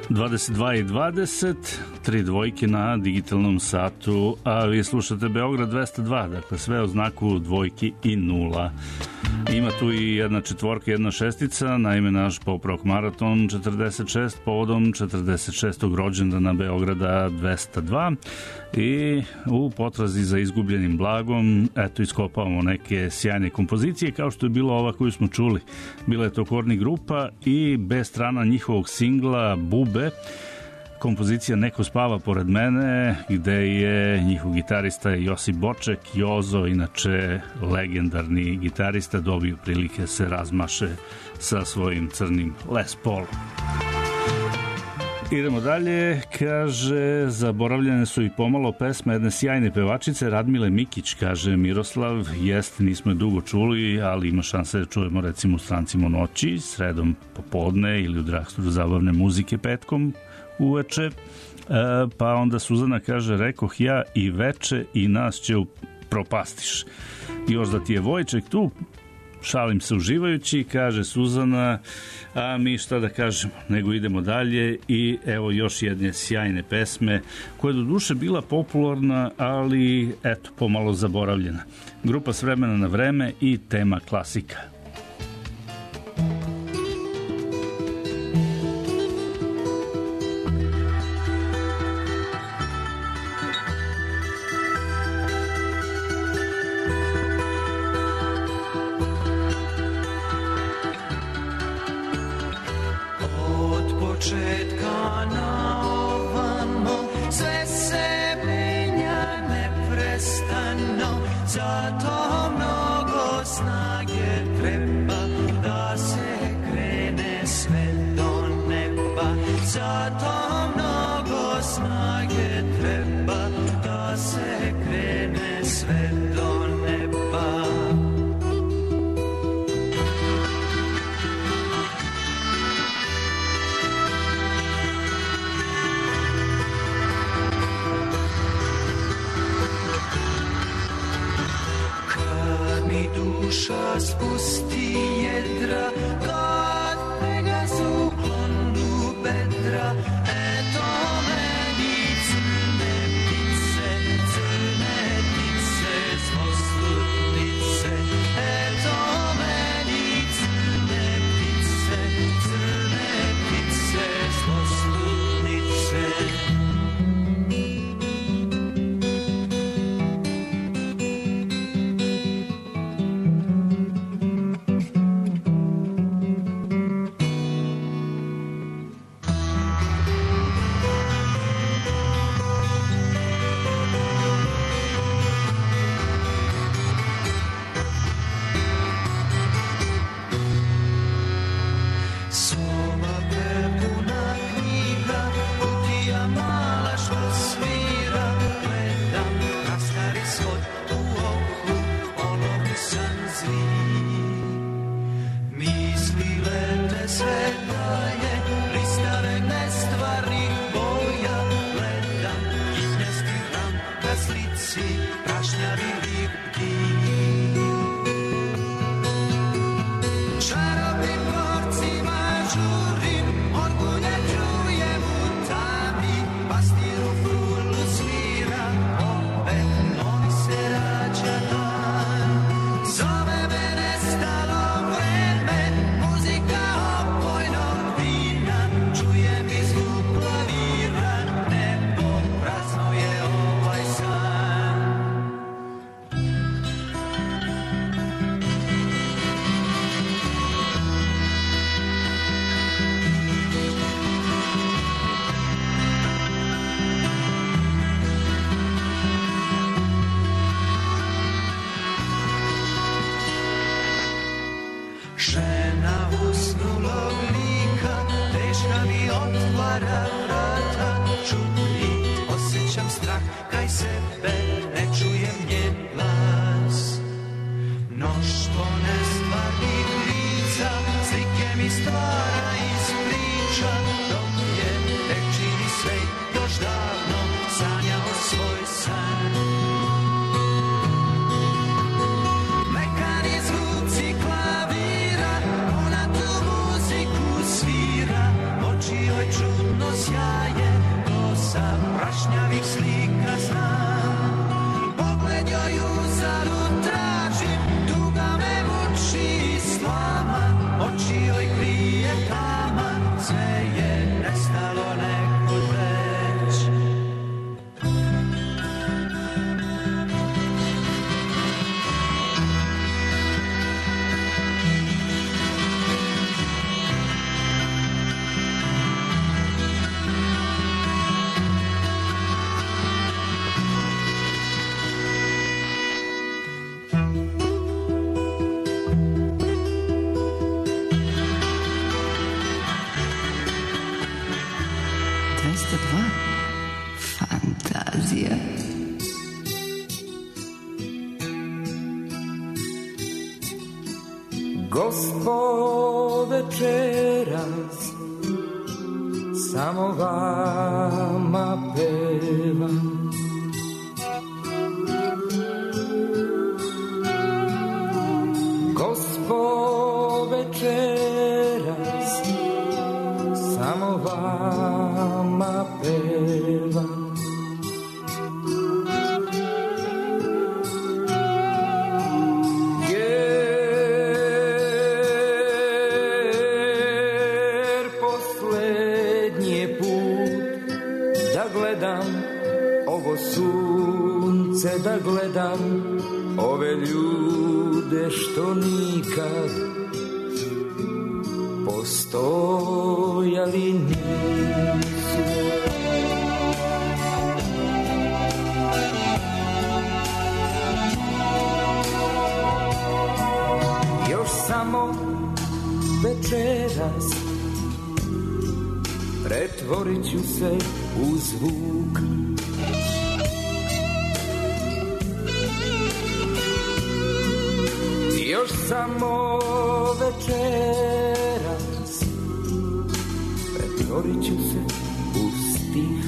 22:20, 3 dvojke na digitalnom satu, a vi slušate Beograd 202, dakle sve o znaku dvojki i nula. Ima tu i jedna četvorka, jedna šestica, naime naš pop rock maraton 46 povodom 46. rođendana Beograda 202 i u potrazi za izgubljenim blagom eto iskopavamo neke sjajne kompozicije kao što je bila ova koju smo čuli. Bila je to Korni grupa i B strana njihovog singla Bube, kompozicija Neko spava pored mene, gde je njihov gitarista Josip Boček, Jozo, inače legendarni gitarista, dobio prilike se razmaše sa svojim crnim Les Paulom. Idemo dalje, kaže, zaboravljene su i pomalo pesme jedne sjajne pevačice Radmile Mikić, kaže Miroslav, jest, nismo je dugo čuli, ali ima šanse da čujemo recimo u Strancima noći, sredom popodne ili u Dragstvu zabavne muzike petkom uveče, pa onda Suzana kaže, rekoh ja i veče i nas će propastiš. Još da ti je Vojček tu, šalim se uživajući, kaže Suzana, a mi šta da kažemo, nego idemo dalje i evo još jedne sjajne pesme koja je do duše bila popularna, ali eto, pomalo zaboravljena. Grupa S vremena na vreme i tema klasika. Čudno sjaje, to sa prašnjavih slika znam. Pogled joj uzalud tražim, tuga me muči i slama, oči joj krije tama, sve je nestalo nekud već. Fantazija. Gospo večeras samo vama pevam. Gospo večeras samo vama pevam. Jer poslednji je put da gledam ovo sunce, da gledam ove ljude što nikad postojali nisu. Još samo večeras pretvorit ću se u zvuk. Još samo večeras pretvorit ću se u stih.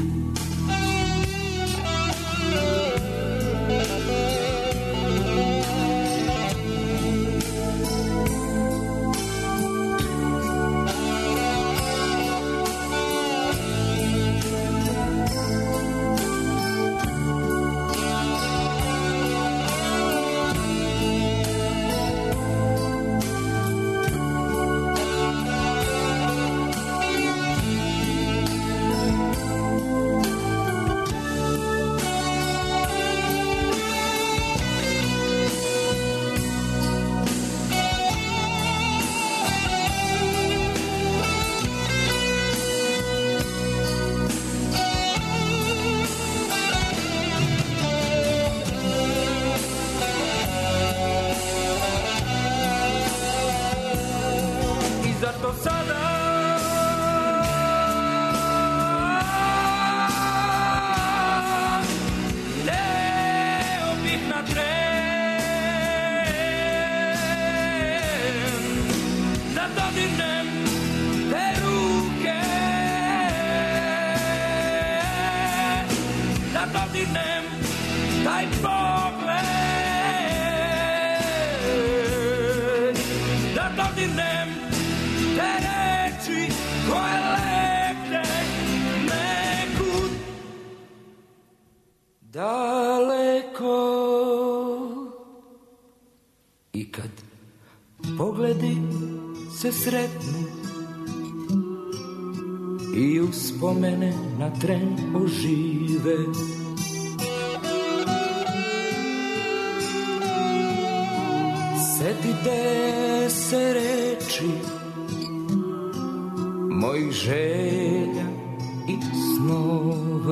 Se sretnu i uspomene na tren ožive. Setite se reči mojih želja i snova.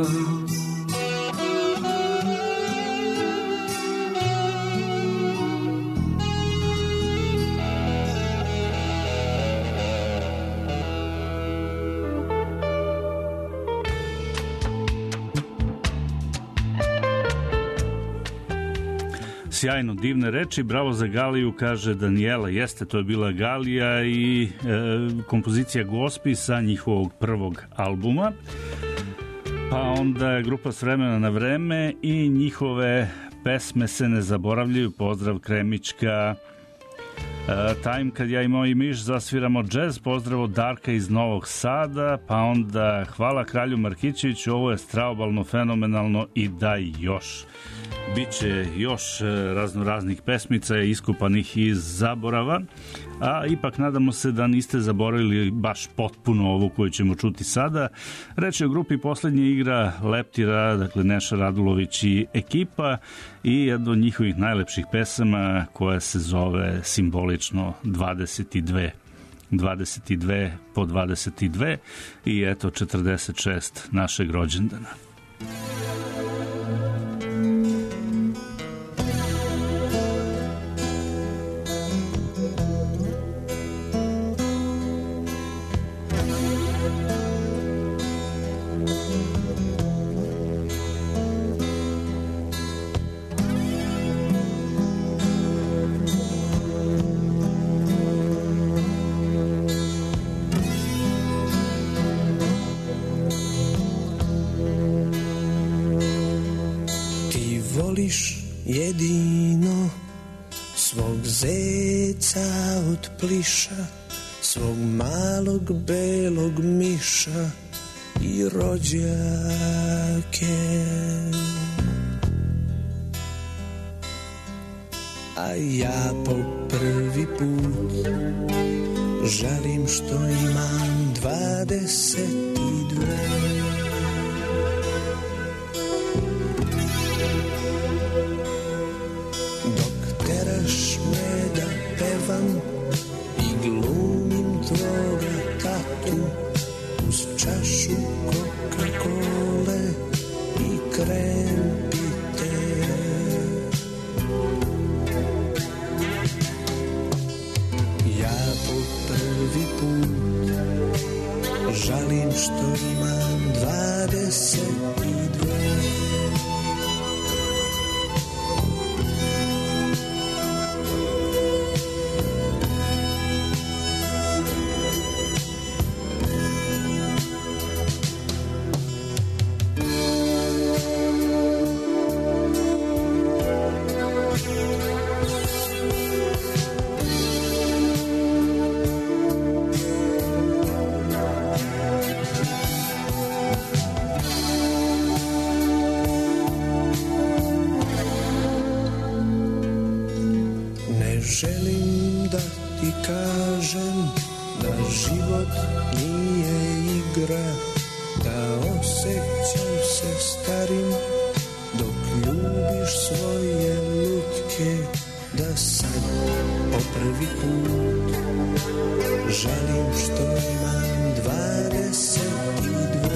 Sjajno, divne reči, bravo za Galiju, kaže Danijela. Jeste, to je bila Galija i kompozicija Gospi sa njihovog prvog albuma. Pa onda grupa S vremena na vreme i njihove pesme se ne zaboravljaju. Pozdrav Kremićka, Time kad ja i moj miš zasviramo džez, pozdrav od Darka iz Novog Sada, pa onda hvala kralju Markićeviću, ovo je straobalno, fenomenalno i daj još. Biće još raznoraznih pesmica iskupanih iz zaborava, a ipak nadamo se da niste zaboravili baš potpuno ovu koju ćemo čuti sada. Reč je o grupi Poslednja igra Leptira, dakle Neša Radulović i ekipa, i jedna od njihovih najlepših pesama koja se zove simbolično 22. 22 po 22 i eto 46 našeg rođendana. Jedino svog zeca od pliša, svog malog belog miša i rođake. A ja po prvi put žalim što imam 22. I glumim tvoga tatu uz čašu Coca-Cole i krempite. Ja po prvi put žalim što imam 22. Želim da ti kažem da život nije igra, da osjećam se starim dok ljubiš svoje lutke, da sad po prvi put žalim što imam 22.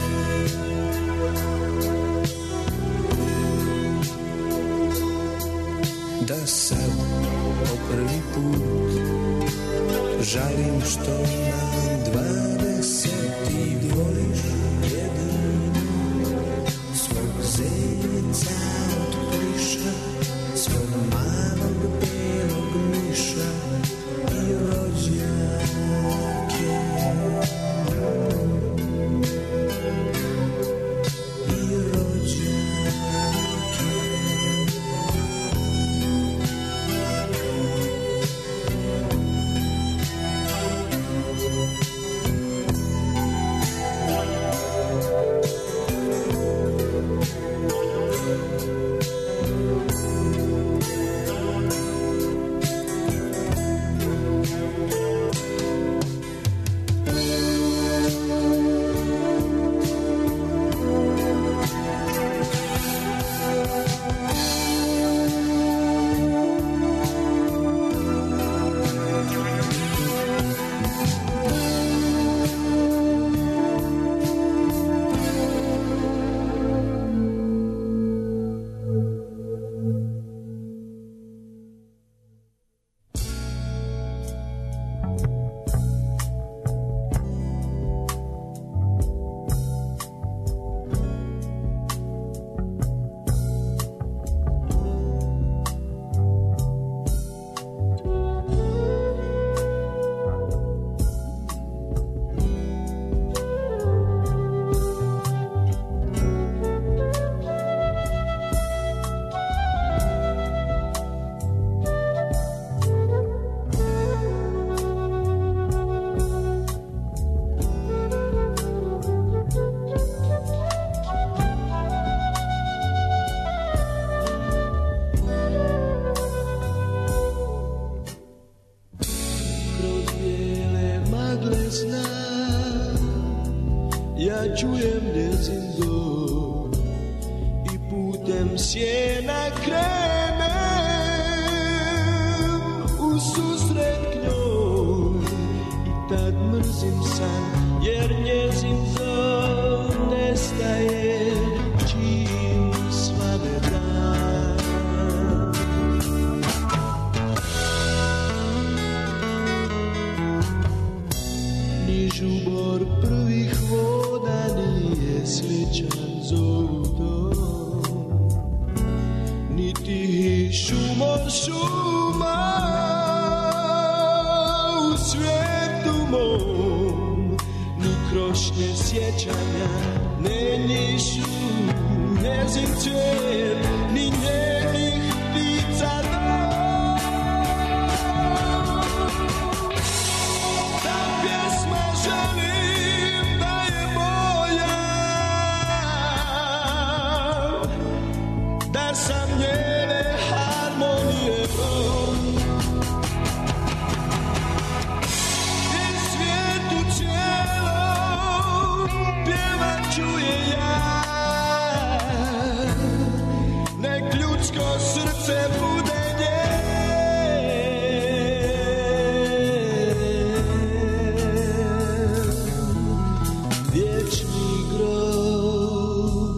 Da sad po prvi put žalim što imam 22. Voliš jedino svog zeca od pliša, svog malog belog miša i rođake. I rođake. njezin dom i putem sjena krenem u susret njoj i tad mrzim san jer njezin dom nestaje čim svane dan. Ni žubor prvih voda nije sličan zovu dom, ni tihi šumor šuma u svijetu mom, ni krošnje sjećanja ne njišu njezin cvijet, ni njenih ptica dom. Ta pjesma želim da je moja, da sam njene harmonije dom. I svijetu cijelom pjevat ću je ja, nek ljudsko srce bude vječni grob.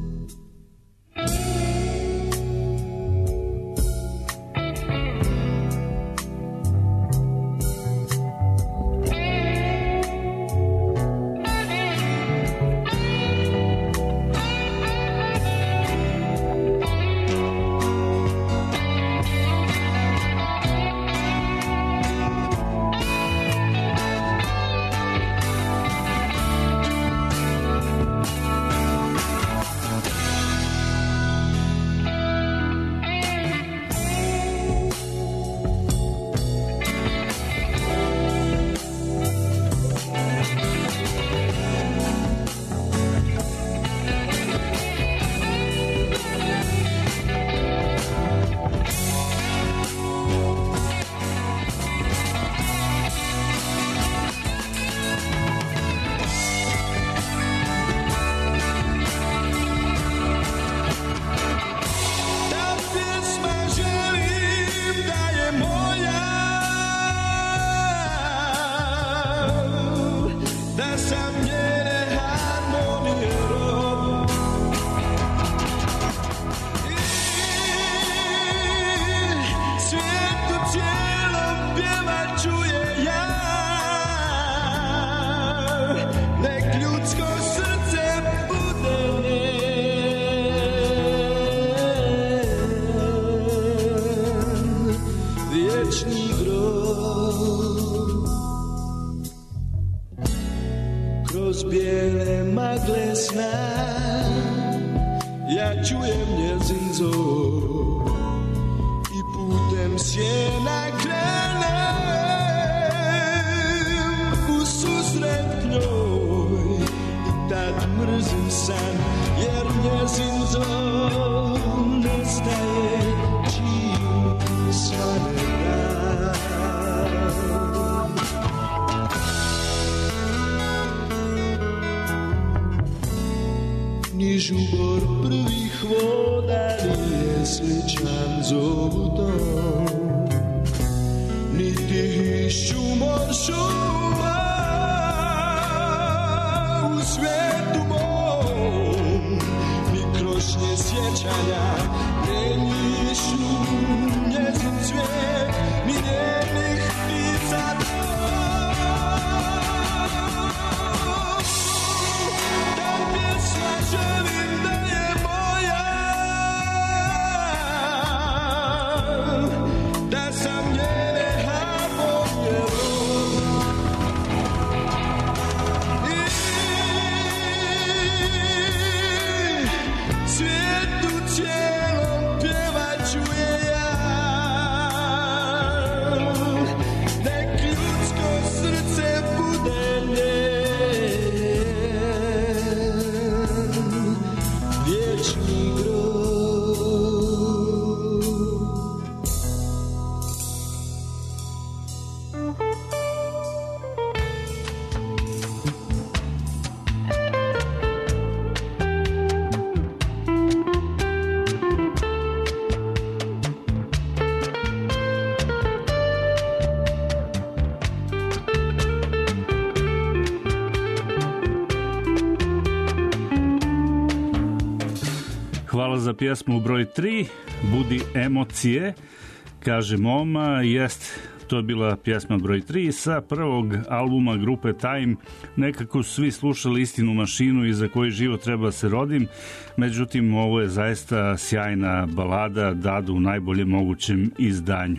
Ta pjesma želim da je moja, da sam njene harmonije rob. I svijetu cijelom pjevat ću je ja, nek ljudsko srce bude vječni grob. Kroz bijele magle sna ja čujem njezin zov i putem sjena krenem u susret njoj i tad mrzim san jer njezin zov nestaje čim svane dan. Ni žubor prvih voda nije sličan zovu dom, ni tihi šumor šuma u svijetu mom, ni krošnje sjećanja ne njišu njezin cvijet, ni njenih ptica dom. Ta pjesma želim da je moja, da sam njene harmonije rob. I svijetu cijelom Hvala za pjesmu broj 3, Budi emocije, kaže Moma, jest, to je bila pjesma broj 3 sa prvog albuma grupe Time. Nekako su svi slušali Istinu mašinu i Za koji život treba se rodim, međutim ovo je zaista sjajna balada, dadu u najboljem mogućem izdanju.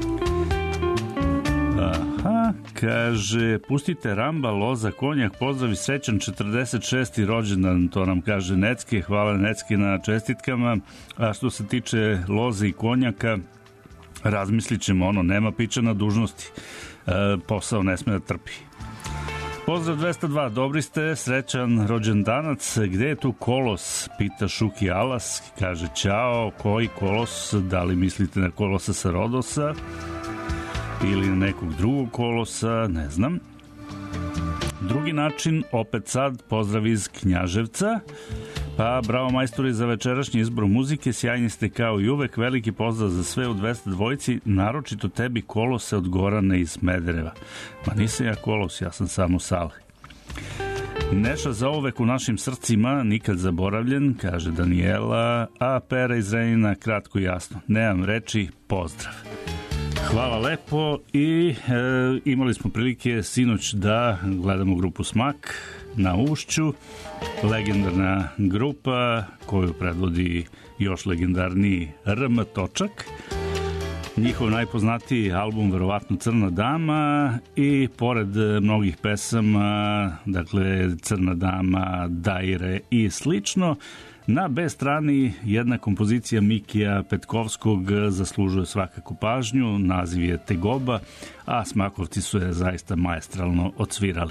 Aha, kaže, pustite Ramba, Loza, Konjak, pozdrav i srećan 46. rođendan, to nam kaže Necke, hvala Necke na čestitkama. A što se tiče Loze i Konjaka, razmislit ćemo, ono, nema pića na dužnosti, posao ne sme da trpi. Pozdrav 202, dobri ste, srećan rođendanac, gde je tu Kolos, pita Šuki Alas, kaže ćao, koji Kolos, da li mislite na Kolosa sa Rodosa ili na nekog drugog Kolosa, ne znam. Drugi način, opet sad, pozdrav iz Knjaževca. Pa, bravo majstori za večerašnji izbor muzike, sjajni ste kao i uvek, veliki pozdrav za sve u 202, naročito tebi Kolose od Gorane iz Smedereva. Ma nisam ja Kolos, ja sam samo Sale. Neša za uvek u našim srcima, nikad zaboravljen, kaže Daniela, a Pera iz Renina, kratko i jasno, nemam reči, pozdrav. Hvala lepo i imali smo prilike sinoć da gledamo grupu Smak na Ušću, legendarna grupa koju predvodi još legendarniji R.M. Točak. Njihov najpoznatiji album verovatno Crna dama i pored mnogih pesama, dakle Crna dama, Daire i slično, na B strani jedna kompozicija Mikija Petkovskog zaslužuje svakako pažnju, naziv je Tegoba, a Smakovci su je zaista maestralno odsvirali.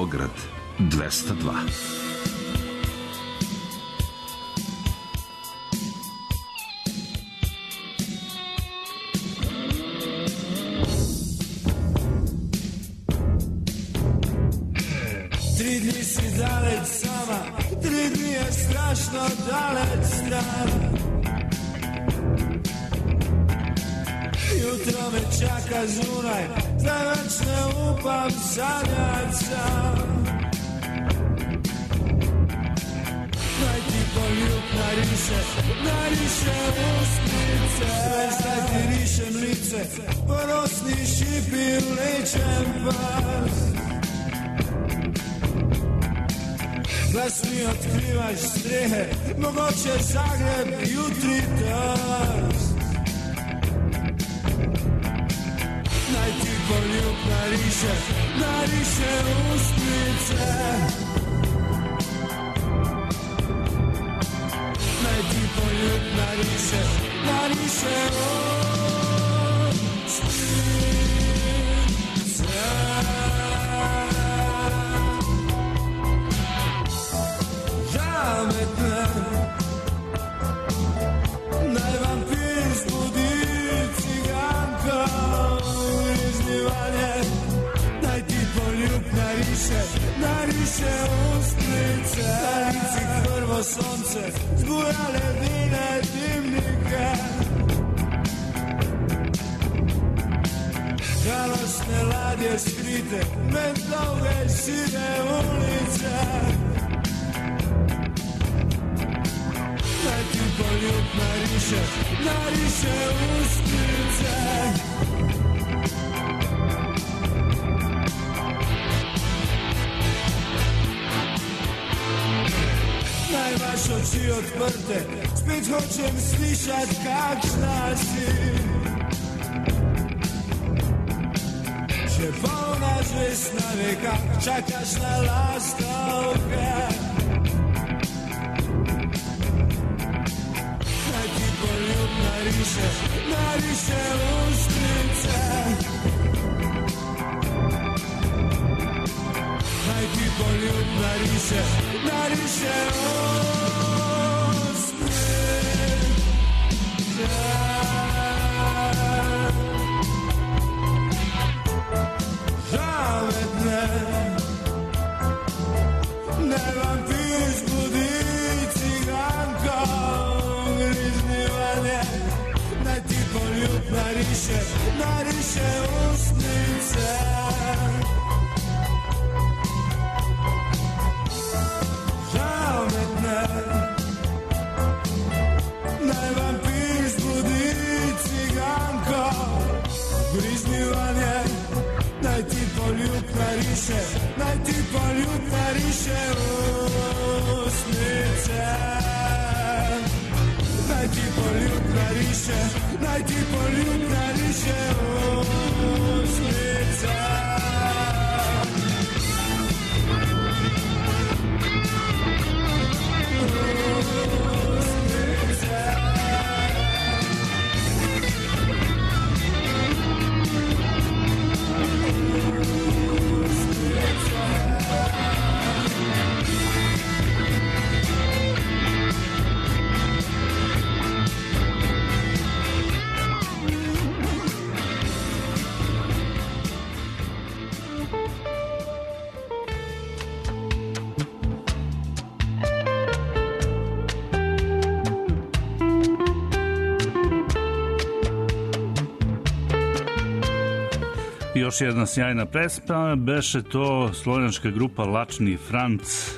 Beograd 202. Tri dni si daleć sama, 3 dni je strašno daleć strana. Jutro me čaka zunaj, da već ne upam sanjat sam. Daj ti poljub nariše uspnice, daj ti rišem lice, porosni šipi ličem pas. Glas mi otkrivaš strehe, mogoće Zagreb jutri tas. Naj ti poljub nariše uspnice. Naj ti poljub nariše uspnice. Naj vampir zbudi ciganko iznivanje. Naj ti poljub nariše uspnice. Na lici prvo sonce zbuja ledine dimnike. Žalostne ladje skrite med dolge sive ulice. Naj ti poljub nariše uspnice. Naj imaš oči odprte, spet hočem slišat kakšna si. Še polna zvezd na veka, čakaš na lastovke. Poljub nariše uspnice. Naj ti poljub nariše uspnice. Žametne, ne vampir zbudi ciganko griznivanje. Naj ti poljub nariše uspnice. Žametne, naj vampir zbudi ciganko griznivanje. Naj ti poljub nariše uspnice. Naj ti poljub nariše uspnice. Još jedna sjajna pesma, beše to slovenačka grupa Lačni Franc.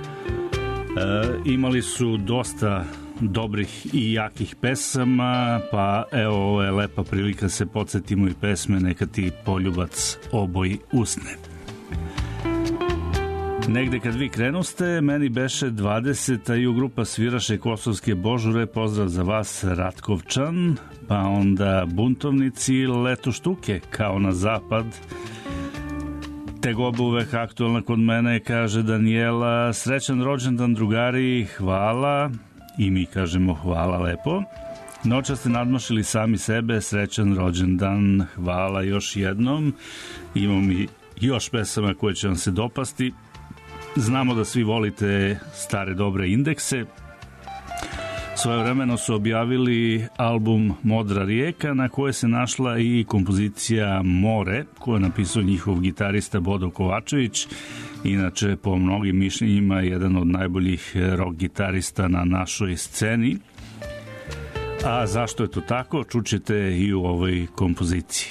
Imali su dosta dobrih i jakih pesama, pa evo, ovo je lepa prilika se podsjetimo i pesme Neka ti poljubac oboj usne. Negde kad vi krenuste, meni beše 20, a i u grupa sviraše Kosovske Božure, pozdrav za vas Ratkovčan, pa onda Buntovnici, Leto štuke, kao na zapad. Tegoba uvek aktualna kod mene, kaže Danijela, srećan rođendan drugari, hvala, i mi kažemo hvala lepo. Noća ste nadmašili sami sebe, srećan rođendan, hvala još jednom. Imam i još pesama koje će vam se dopasti. Znamo da svi volite stare dobre indekse. Svojevremeno su objavili album Modra rijeka, na koje se našla i kompozicija More, koju je napisao njihov gitarista Bodo Kovačević, inače po mnogim mišljenjima jedan od najboljih rock gitarista na našoj sceni. A zašto je to tako, čućete i u ovoj kompoziciji.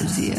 Andaluzija.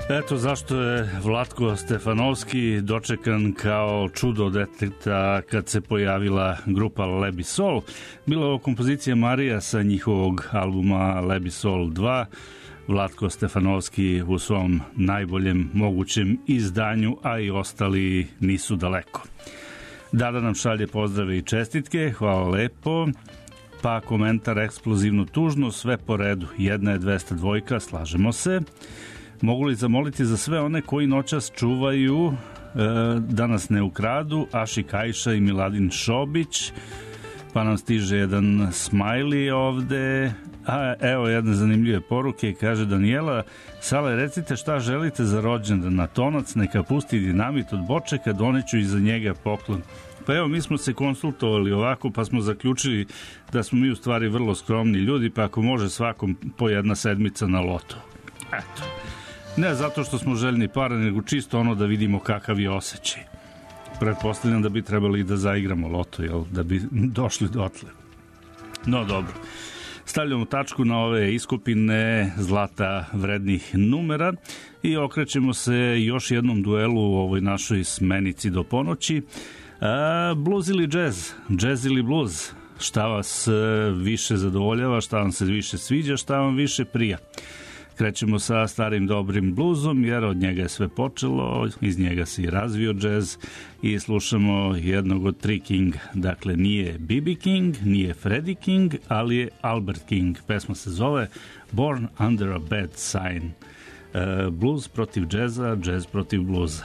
Eto zašto je Vlatko Stefanovski dočekan kao čudo deteta kad se pojavila grupa Lebi Sol. Bila je ovo kompozicija Marija sa njihovog albuma Lebi Sol 2. Vlatko Stefanovski u svom najboljem mogućem izdanju, a i ostali nisu daleko. Dada nam šalje pozdrave i čestitke, hvala lepo. Pa komentar eksplozivno tužno, sve po redu. Jedna je 202, slažemo se. Mogu li zamoliti za sve one koji noćas čuvaju da nas ne ukradu, Aši Kajša i Miladin Šobić, pa nam stiže jedan smajli ovde. A evo jedne zanimljive poruke, kaže Danijela: Sale, recite šta želite za rođendan na tonac, neka pusti dinamit od Bočeka, doneću iza njega poklon. Pa evo, mi smo se konsultovali ovako, pa smo zaključili da smo mi u stvari vrlo skromni ljudi, pa ako može svakom po jedna sedmica na loto. Eto. Ne zato što smo željni para, nego čisto ono da vidimo kakav je osjećaj. Pretpostavljam da bi trebali da zaigramo loto, jel? Da bi došli dotle. No dobro. Stavljamo tačku na ove iskopine zlata vrednih numera i okrećemo se još jednom duelu u ovoj našoj smenici do ponoći. Blues ili džez? Džez ili blues? Šta vas više zadovoljava, šta vam se više sviđa, šta vam više prija? Krećemo sa starim dobrim bluzom, jer od njega je sve počelo, iz njega se i razvio džez i slušamo jednog od tri Kinga. Dakle, nije B.B. King, nije Freddie King, ali je Albert King. Pesma se zove Born Under a Bad Sign. Blues protiv džeza, džez protiv bluza.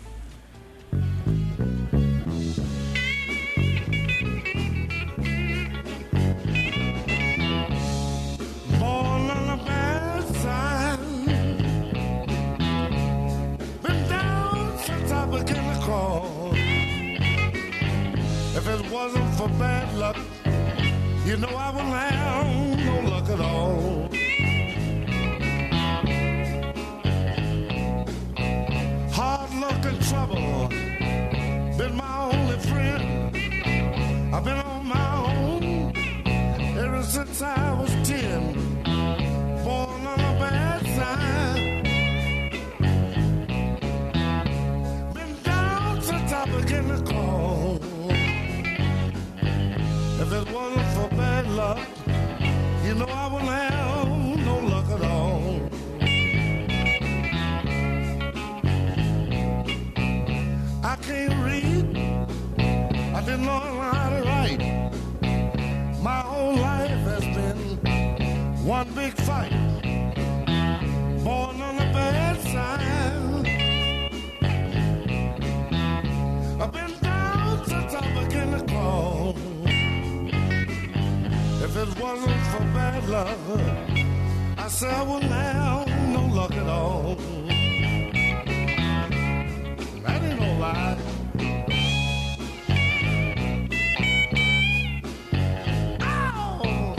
If it wasn't for bad luck, you know I wouldn't have no luck at all. Hard luck and trouble been my only friend. I've been on my own ever since I was 10. Born on a bad side. Been down since I began to crawl. If it wasn't for bad luck, you know I wouldn't have no luck at all. I can't read, I didn't learn how to write. My whole life has been one big fight. Born on the bad side. I've been down since I began to crawl. If it wasn't for bad luck, I said I wouldn't have no luck at all. That ain't no lie. Ow!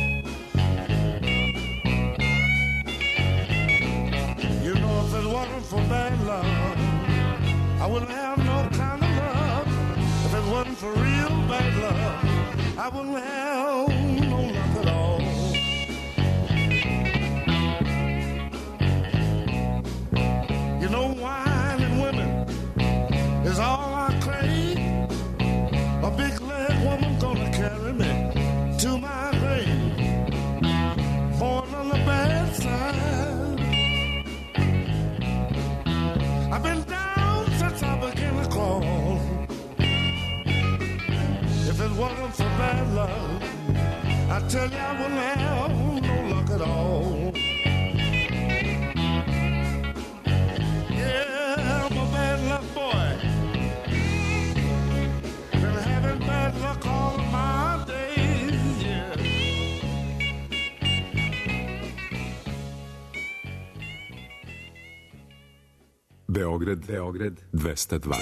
You know, if it wasn't for bad luck, I wouldn't have no kind of luck. If it wasn't for real bad luck, I wouldn't have no luck at all. You know, wine and women is all I crave. A big leg woman gonna carry me to my grave. Born on the bad side. I've been down since I began to crawl. If it wasn't for bad luck, I tell you I wouldn't have no luck at all. Yeah, I'm a bad luck boy. Been having bad luck all of my days, yeah. Beograd 202.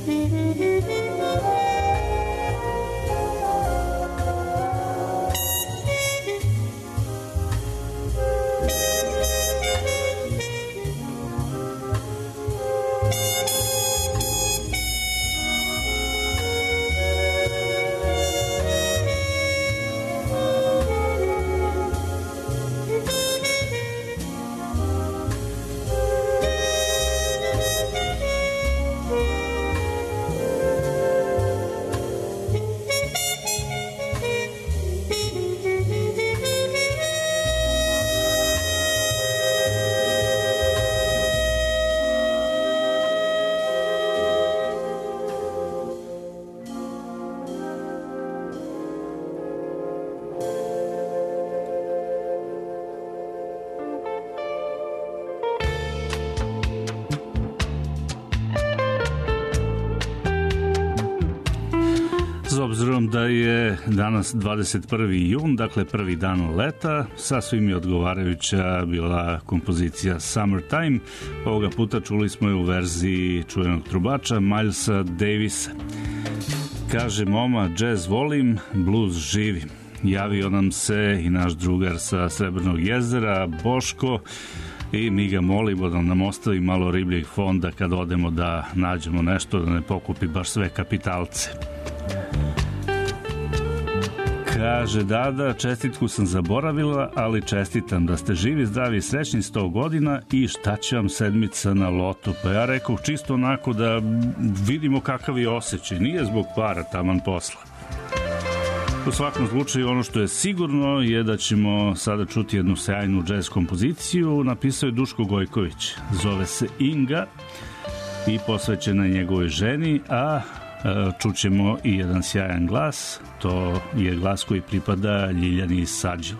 S obzirom da je danas 21. jun, dakle prvi dan leta, sasvim je odgovarajuća bila kompozicija Summertime. Ovoga puta čuli smo je u verziji čuvenog trubača Milesa Davisa. Kaže moma, jazz volim, blues živim. Javio nam se i naš drugar sa Srebrnog jezera, Boško, i mi ga molimo da nam ostavi malo ribljeg fonda kad odemo da nađemo nešto, da ne pokupi baš sve kapitalce. Kaže Dada, čestitku sam zaboravila, ali čestitam da ste živi, zdravi i srećni 100 godina i šta će vam sedmica na lotu. Pa ja rekao čisto onako da vidimo kakav je osjećaj, nije zbog para taman posla. U svakom slučaju ono što je sigurno je da ćemo sada čuti jednu sjajnu džez kompoziciju, napisao je Duško Gojković, zove se Inga i posvećena je njegovoj ženi, a čućemo i jedan sjajan glas, to je glas koji pripada Ljiljani Sađil.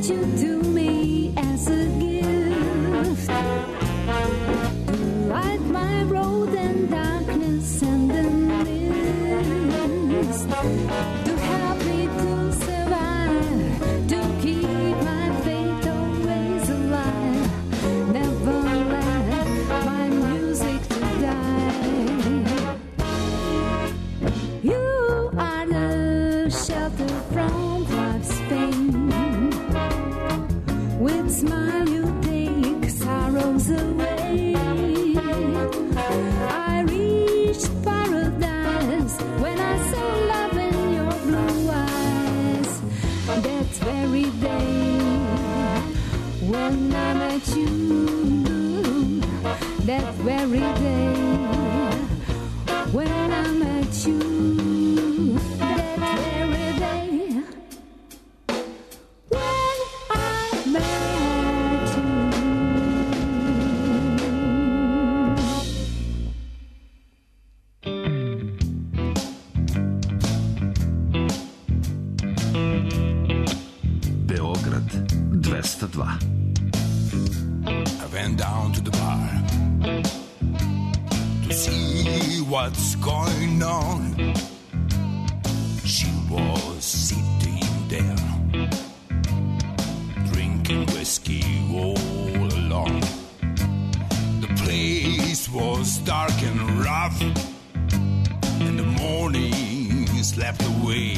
sent you to me as a gift to light my road in darkness and the mist, to help me to survive, to keep my faith always alive, never let my music to die. You are the shelter from life's pain. With smile you take sorrows away. I reached paradise when I saw love in your blue eyes. That very day when I met you, that very day when I met you, that very day when I met you. Beograd 202. I went down to the bar to see what's going on. She was sitting there, drinking whiskey all along. The place was dark and rough, and the morning slept away.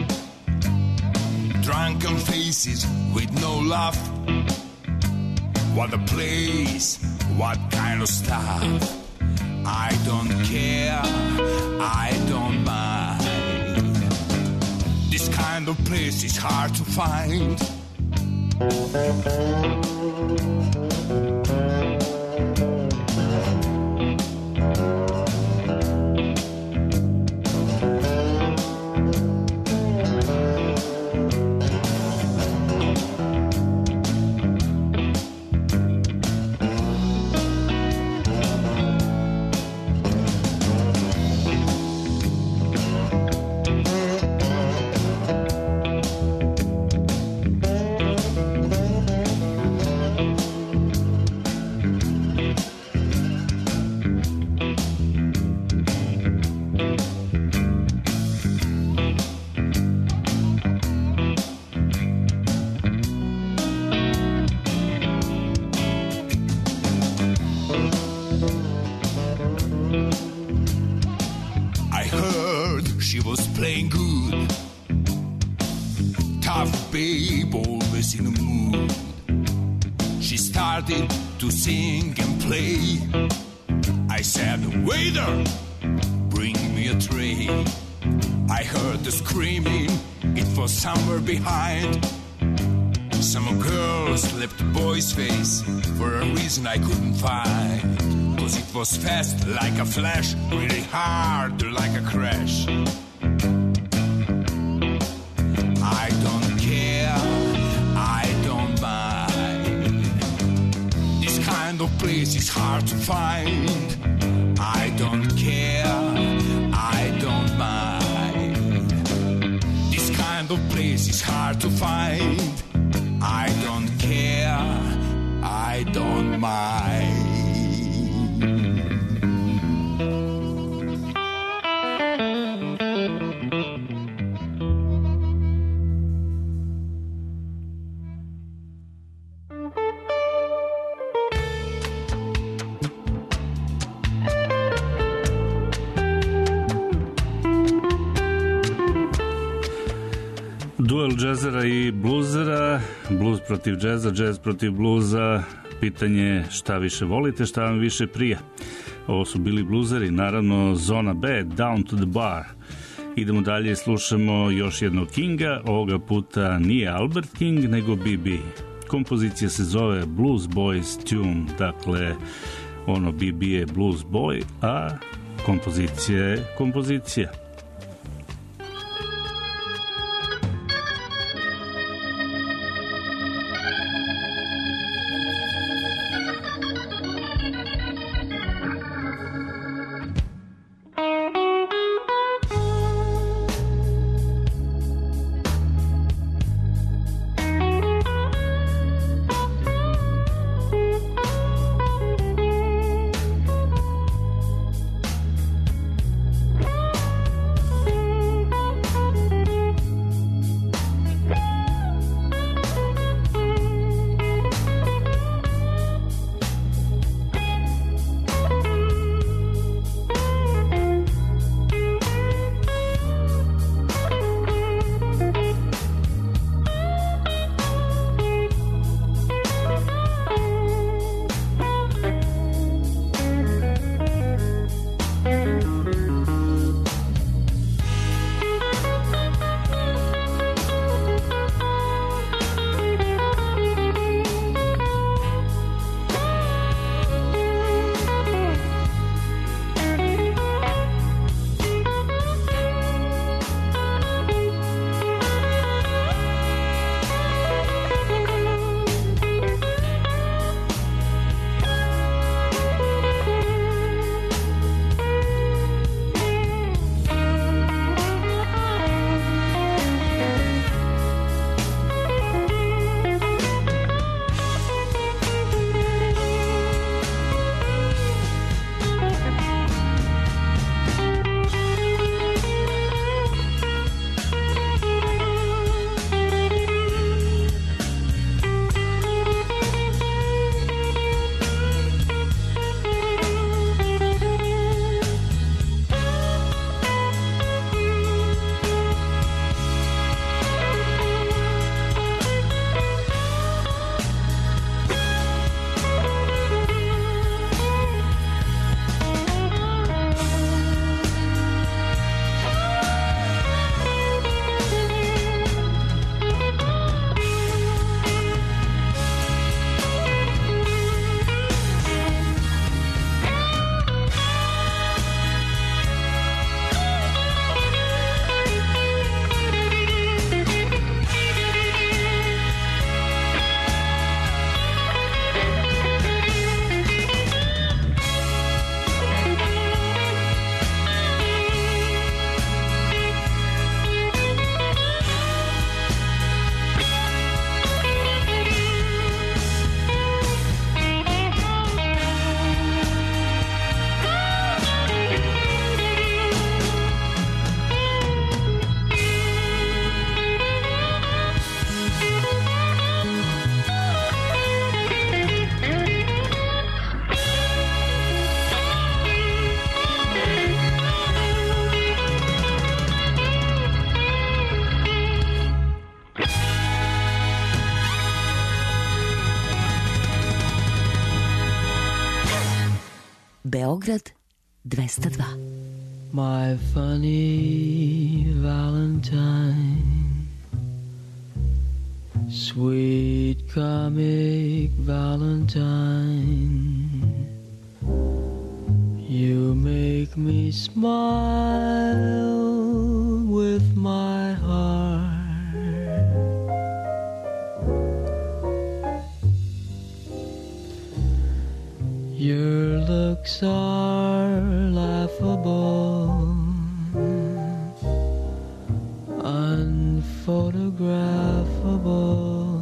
Drunken faces with no laugh. What a place, what kind of stuff. I don't care, I don't mind. This kind of place is hard to find. I heard she was playing good. Tough babe, always in the mood. She started to sing and play. I said, waiter, bring me a tray. I heard the screaming, it was somewhere behind. Some girl slapped the boy's face for a reason I couldn't find. 'Cause it was fast like a flash, really hard like a crash. I don't care, I don't mind. This kind of place is hard to find. I don't care, I don't mind. This kind of place is hard to find. I don't care, I don't mind. Duel džezera i bluzera, bluz protiv džeza, džez protiv bluza. Pitanje šta više volite, šta vam više prija. Ovo su bili bluzeri, naravno Zona B, Down to the Bar. Idemo dalje i slušamo još jednog Kinga, ovoga puta nije Albert King, nego B.B. Kompozicija se zove Blues Boys Tune, dakle ono B.B. je Blues Boy, a kompozicija je kompozicija. Beograd 202. My funny Valentine, sweet comic Valentine, you make me smile with my heart. Your looks are laughable, unphotographable,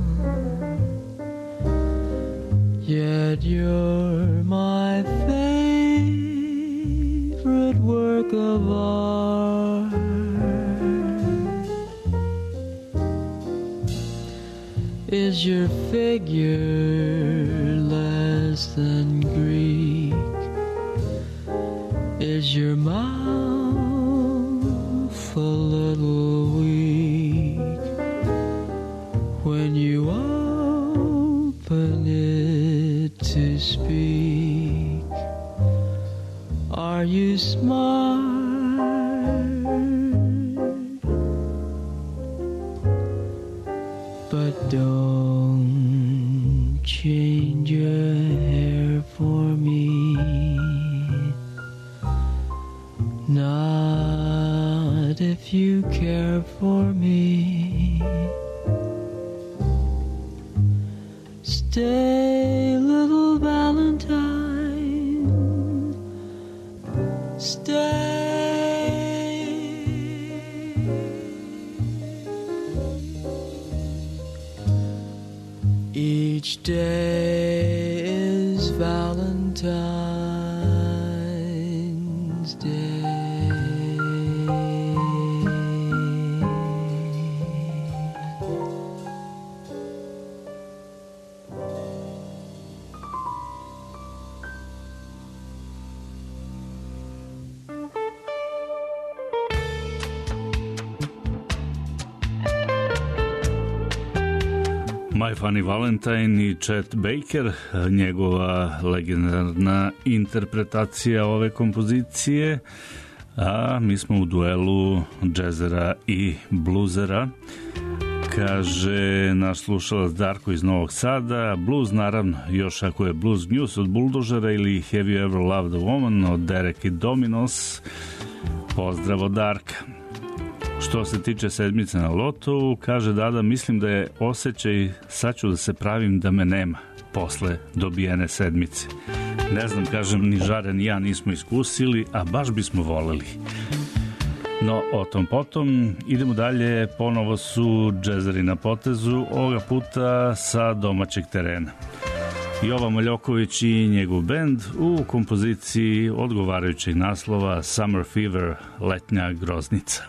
yet you're my favorite work of art. Is your figure less than Greek? Is your mouth a little weak when you open it to speak? Are you smart? But don't change your hair for me, not if you care for me. Stay, little Valentine, stay. Each day is Valentine's Day. My Funny Valentine i Chet Baker, njegova legendarna interpretacija ove kompozicije, a mi smo u duelu džezera i bluzera. Kaže naš slušalac Darko iz Novog Sada, blues naravno, još ako je Blues News od Buldožera ili Have You Ever Loved a Woman od Derek i Dominos. Pozdrav od Darka. Što se tiče sedmice na lotu, kaže Dada, mislim da je osjećaj, sad ću da se pravim da me nema posle dobijene sedmice. Ne znam, kažem, ni Žare ni ja nismo iskusili, a baš bismo voleli. No, o tom potom, idemo dalje, ponovo su džezeri na potezu, ovoga puta sa domaćeg terena. Jovan Ljoković i njegov bend u kompoziciji odgovarajućeg naslova Summer Fever, letnja groznica.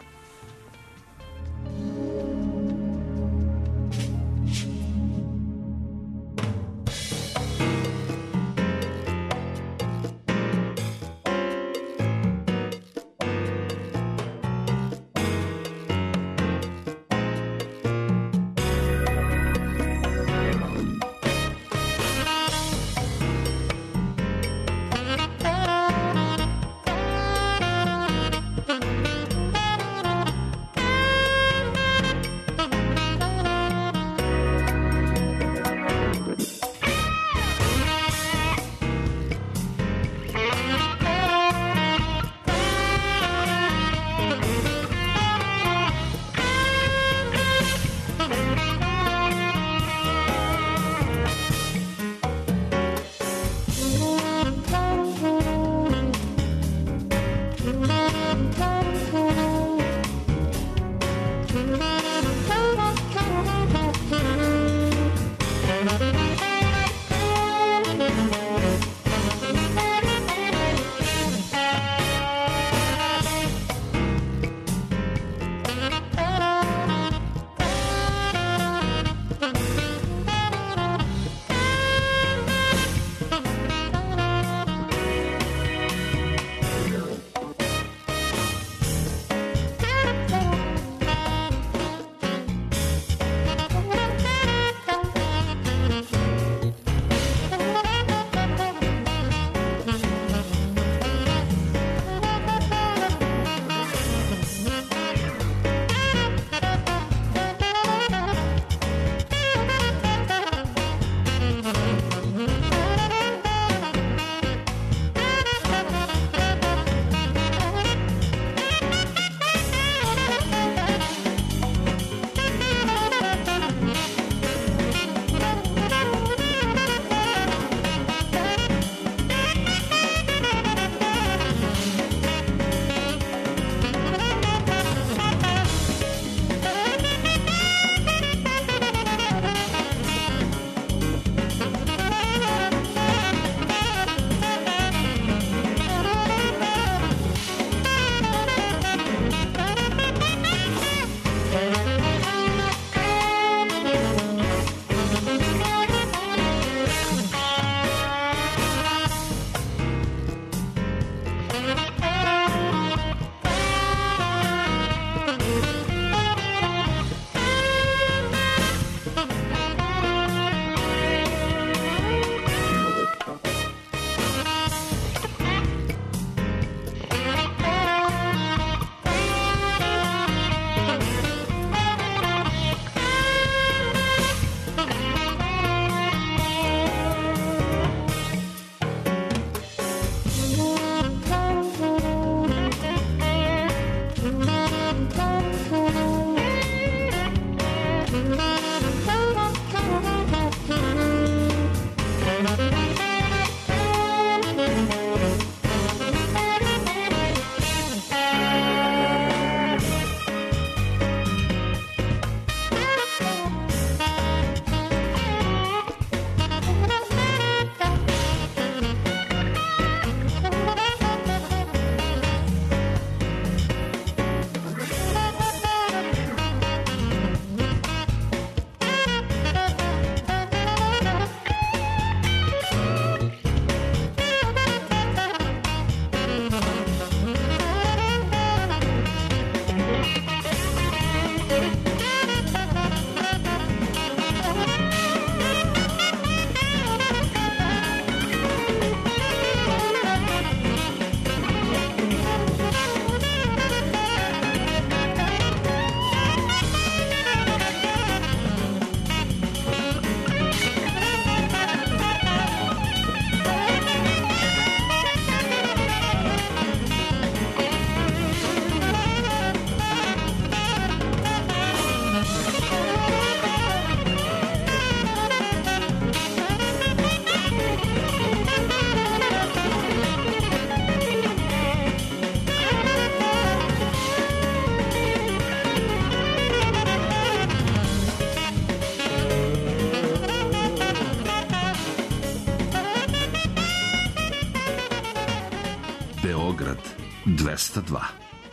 202.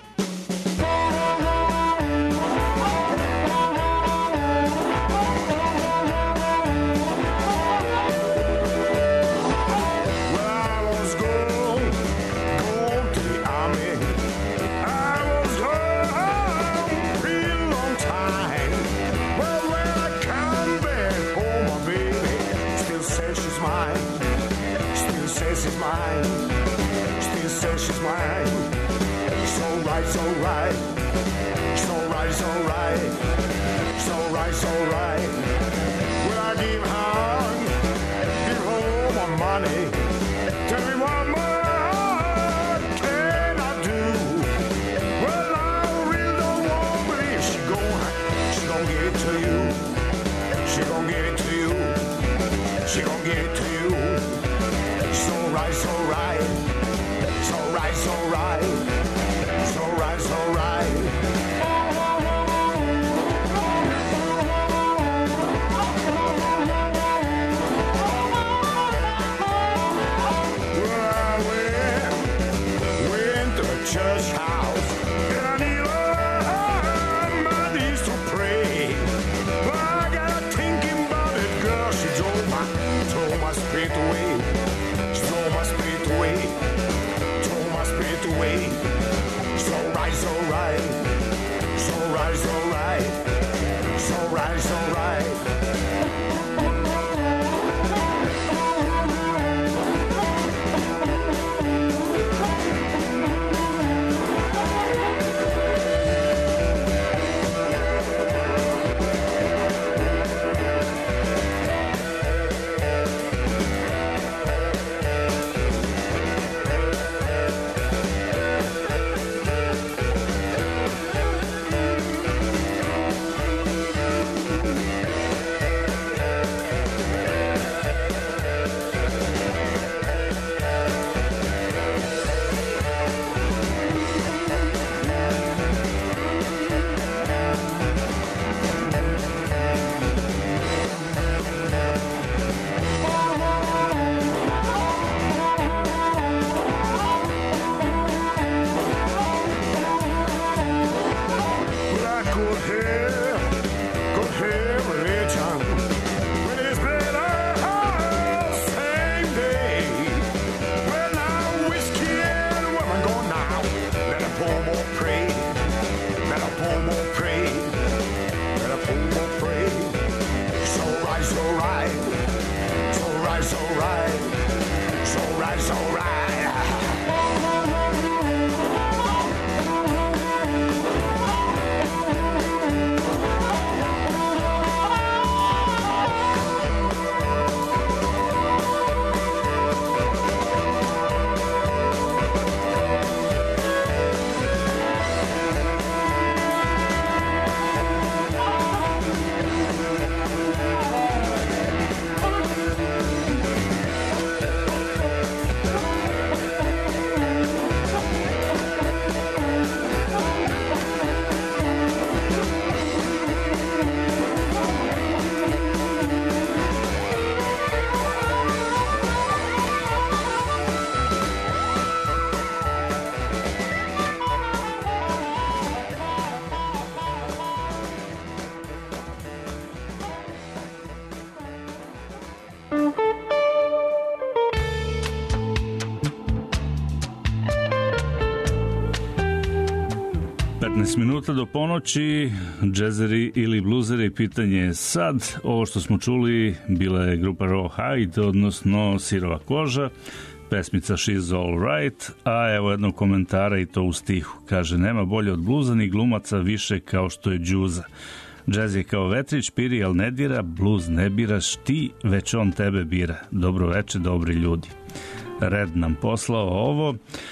Minuta do ponoći, džezeri ili bluzeri, pitanje je sad. Ovo što smo čuli bila je grupa Rawhide, odnosno Sirova koža, pesmica She's All Right, a evo jednog komentara i to u stihu. Kaže, nema bolje od bluza ni glumaca više kao što je Đuza. Džez je kao vetrić, piri, al ne dira, bluz ne biraš ti, već on tebe bira. Dobro veče, dobri ljudi. Red nam poslao ovo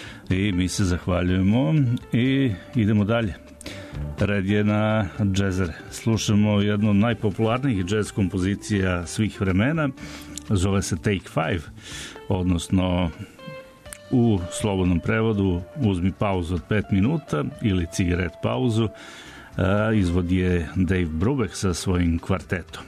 i mi se zahvaljujemo i idemo dalje. Red je na džezere. Slušamo jednu od najpopularnijih džez kompozicija svih vremena. Zove se Take 5, odnosno u slobodnom prevodu uzmi pauzu od 5 minuta ili cigaret pauzu. Izvod je Dave Brubeck sa svojim kvartetom.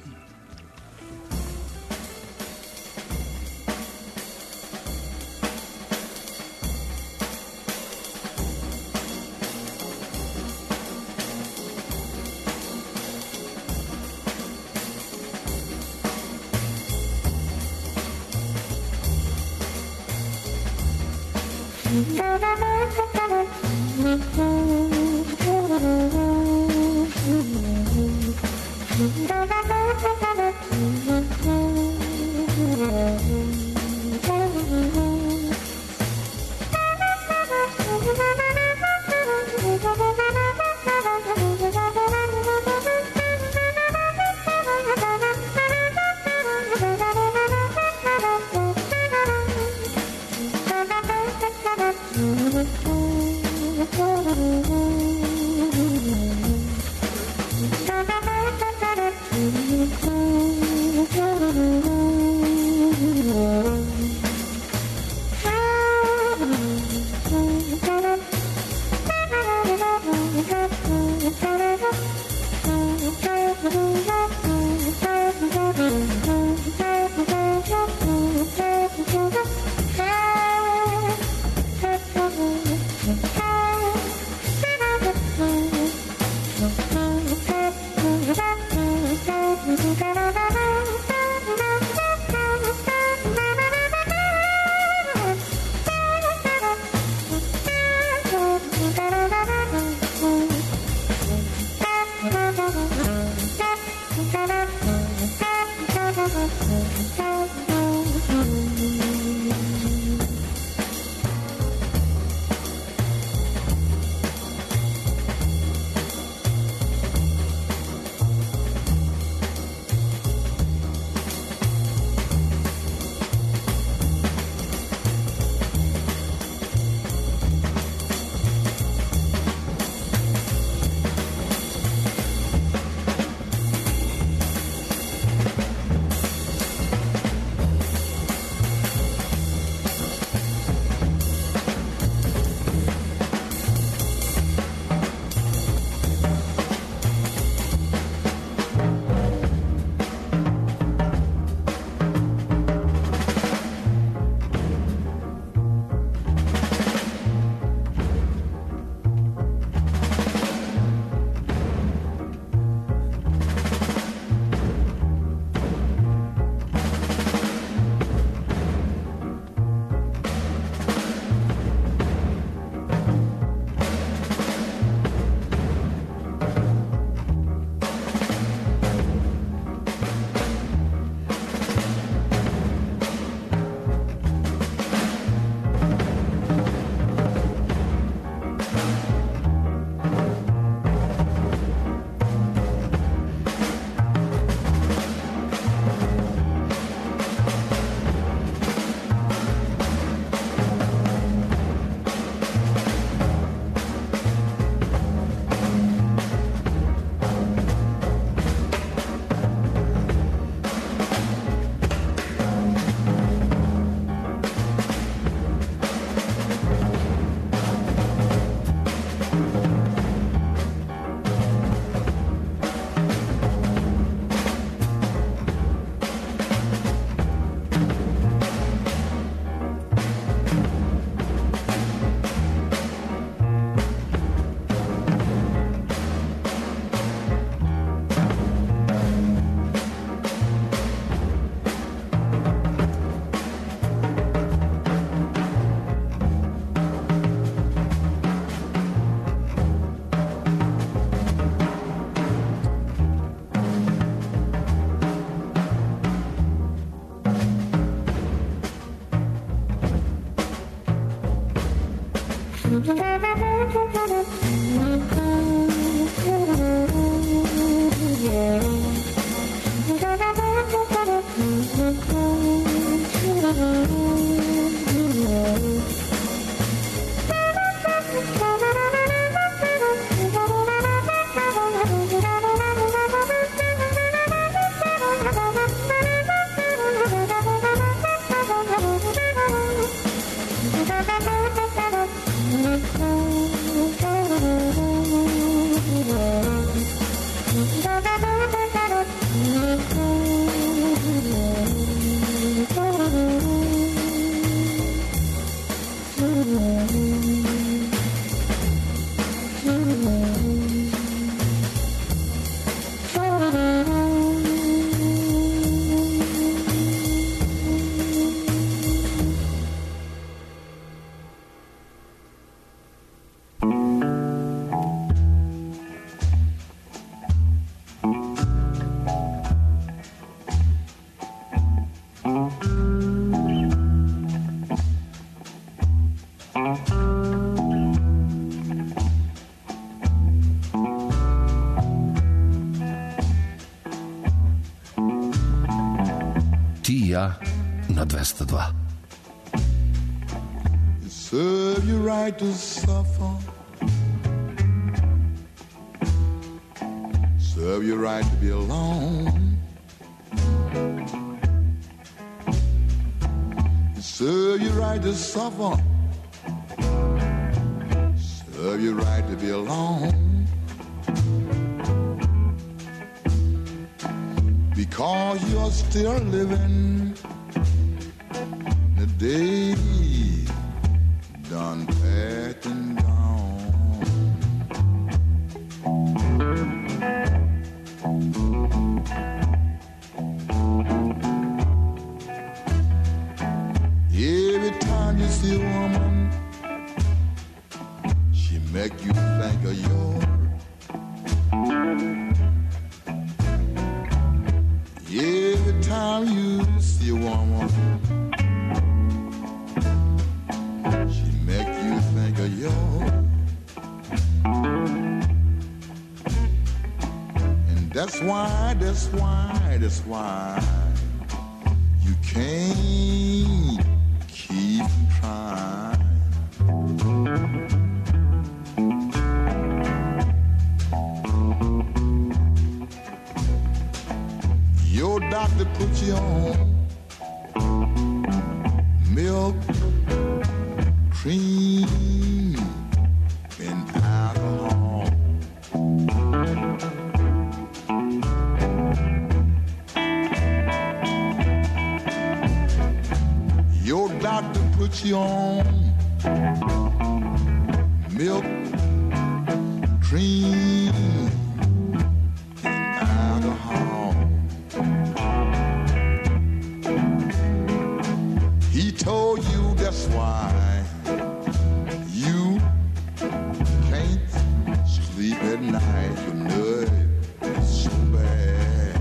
ja na 202. It serve you right to suffer. Serve you right to be alone. It serve you right to suffer. Serve you right to be alone. Because you're still living the day done past and gone. Every time you see a woman, she make you think of yours. Every time you see a woman, she make you think of yours. And that's why you can't keep trying. Your doctor put you on milk, cream, and alcohol. Your doctor put you on milk, cream, and alcohol. He told you that's why you can't sleep at night. Your nerve is so bad.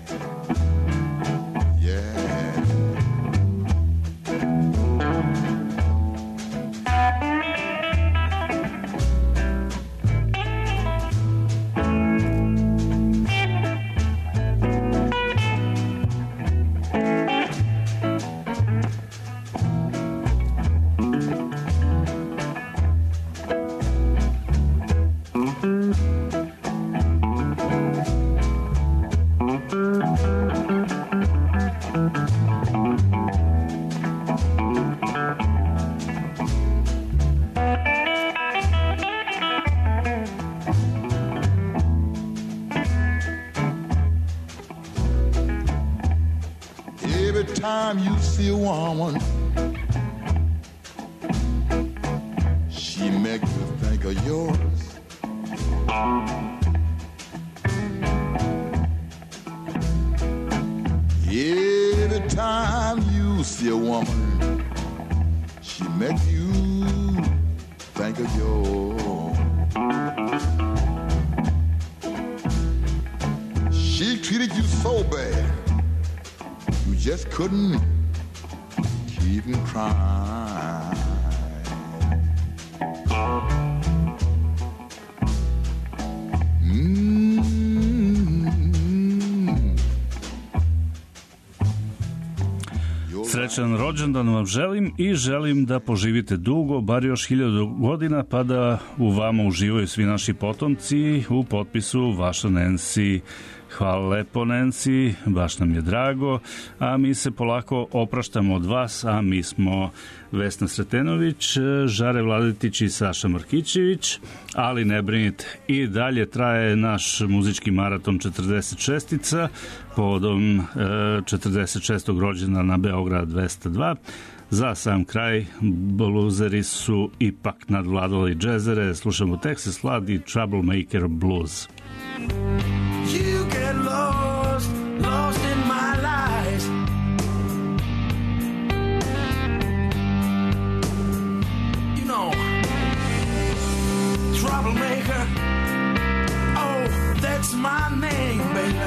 Yeah. Every time you see a woman, she make you think of yours. Every time you see a woman, she make you think of yours. She treated you so bad, you just couldn't keep from crying. Srećan rođendan vam želim i želim da poživite dugo, bar još 1000 godina, pa da u vama uživaju svi naši potomci. U potpisu vaša Nancy. Hvala lepo, Nancy, baš nam je drago, a mi se polako opraštamo od vas, a mi smo Vesna Sretenović, Žare Vladetić i Saša Markićević, ali ne brinite, i dalje traje naš muzički maraton 46-ica povodom 46. rođena na Beograd 202. Za sam kraj, bluzeri su ipak nadvladali džezere, slušamo Texas Flood i Troublemaker Blues. You get lost, lost in my lies. You know, troublemaker. Oh, that's my name, baby.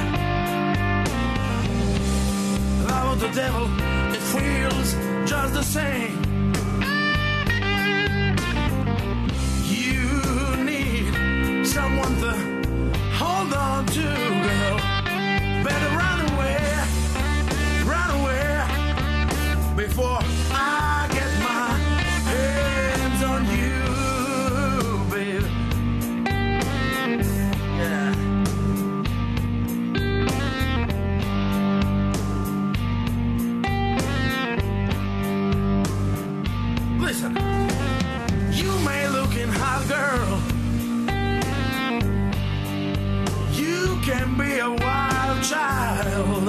Love of the devil, it feels just the same. You need someone to hold on to, girl. Better run away, run away. before I get my hands on you, baby. Yeah. Listen, you may look in hot, girl. You can be a wild child.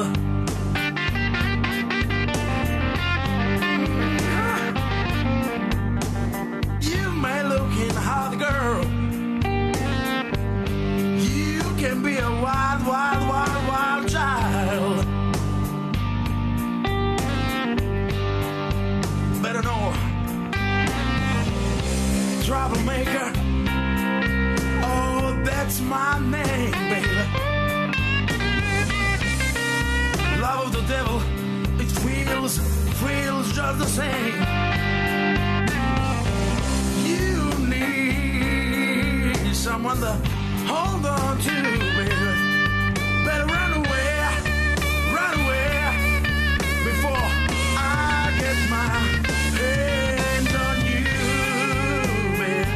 You may look in hot, girl. You can be a wild, wild, wild, wild child. Better know, troublemaker. Oh, that's my name, baby. Love of the devil, it feels just the same. You need someone to hold on to, baby. Better run away before I get my hands on you, baby.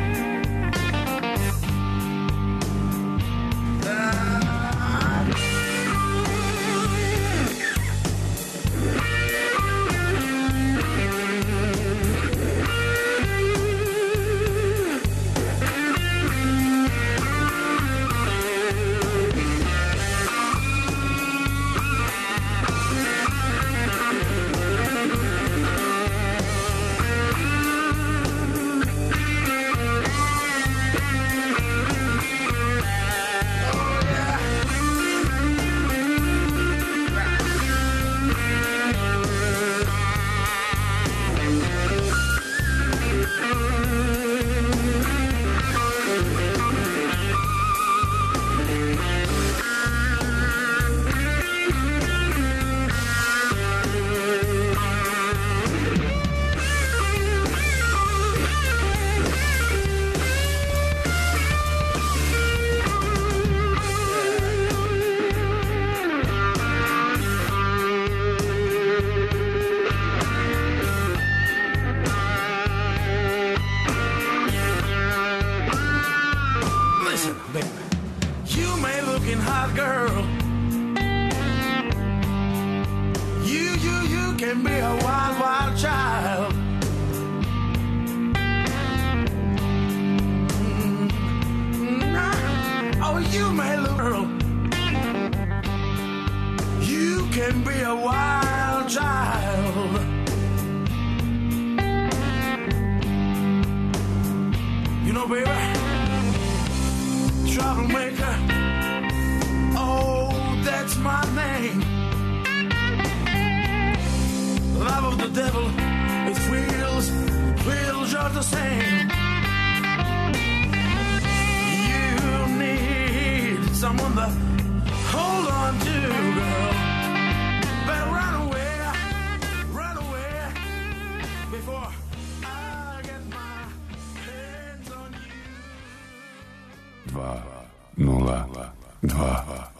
Listen, baby, you may look in hot, girl. You can be a wild, wild child. Oh, you may look, girl. You can be a wild child. You know, baby, troublemaker. Oh, that's my name. Love of the devil, it feels just the same. You need someone to hold on to, girl. Better run away before I get my hands on you. 2-0-2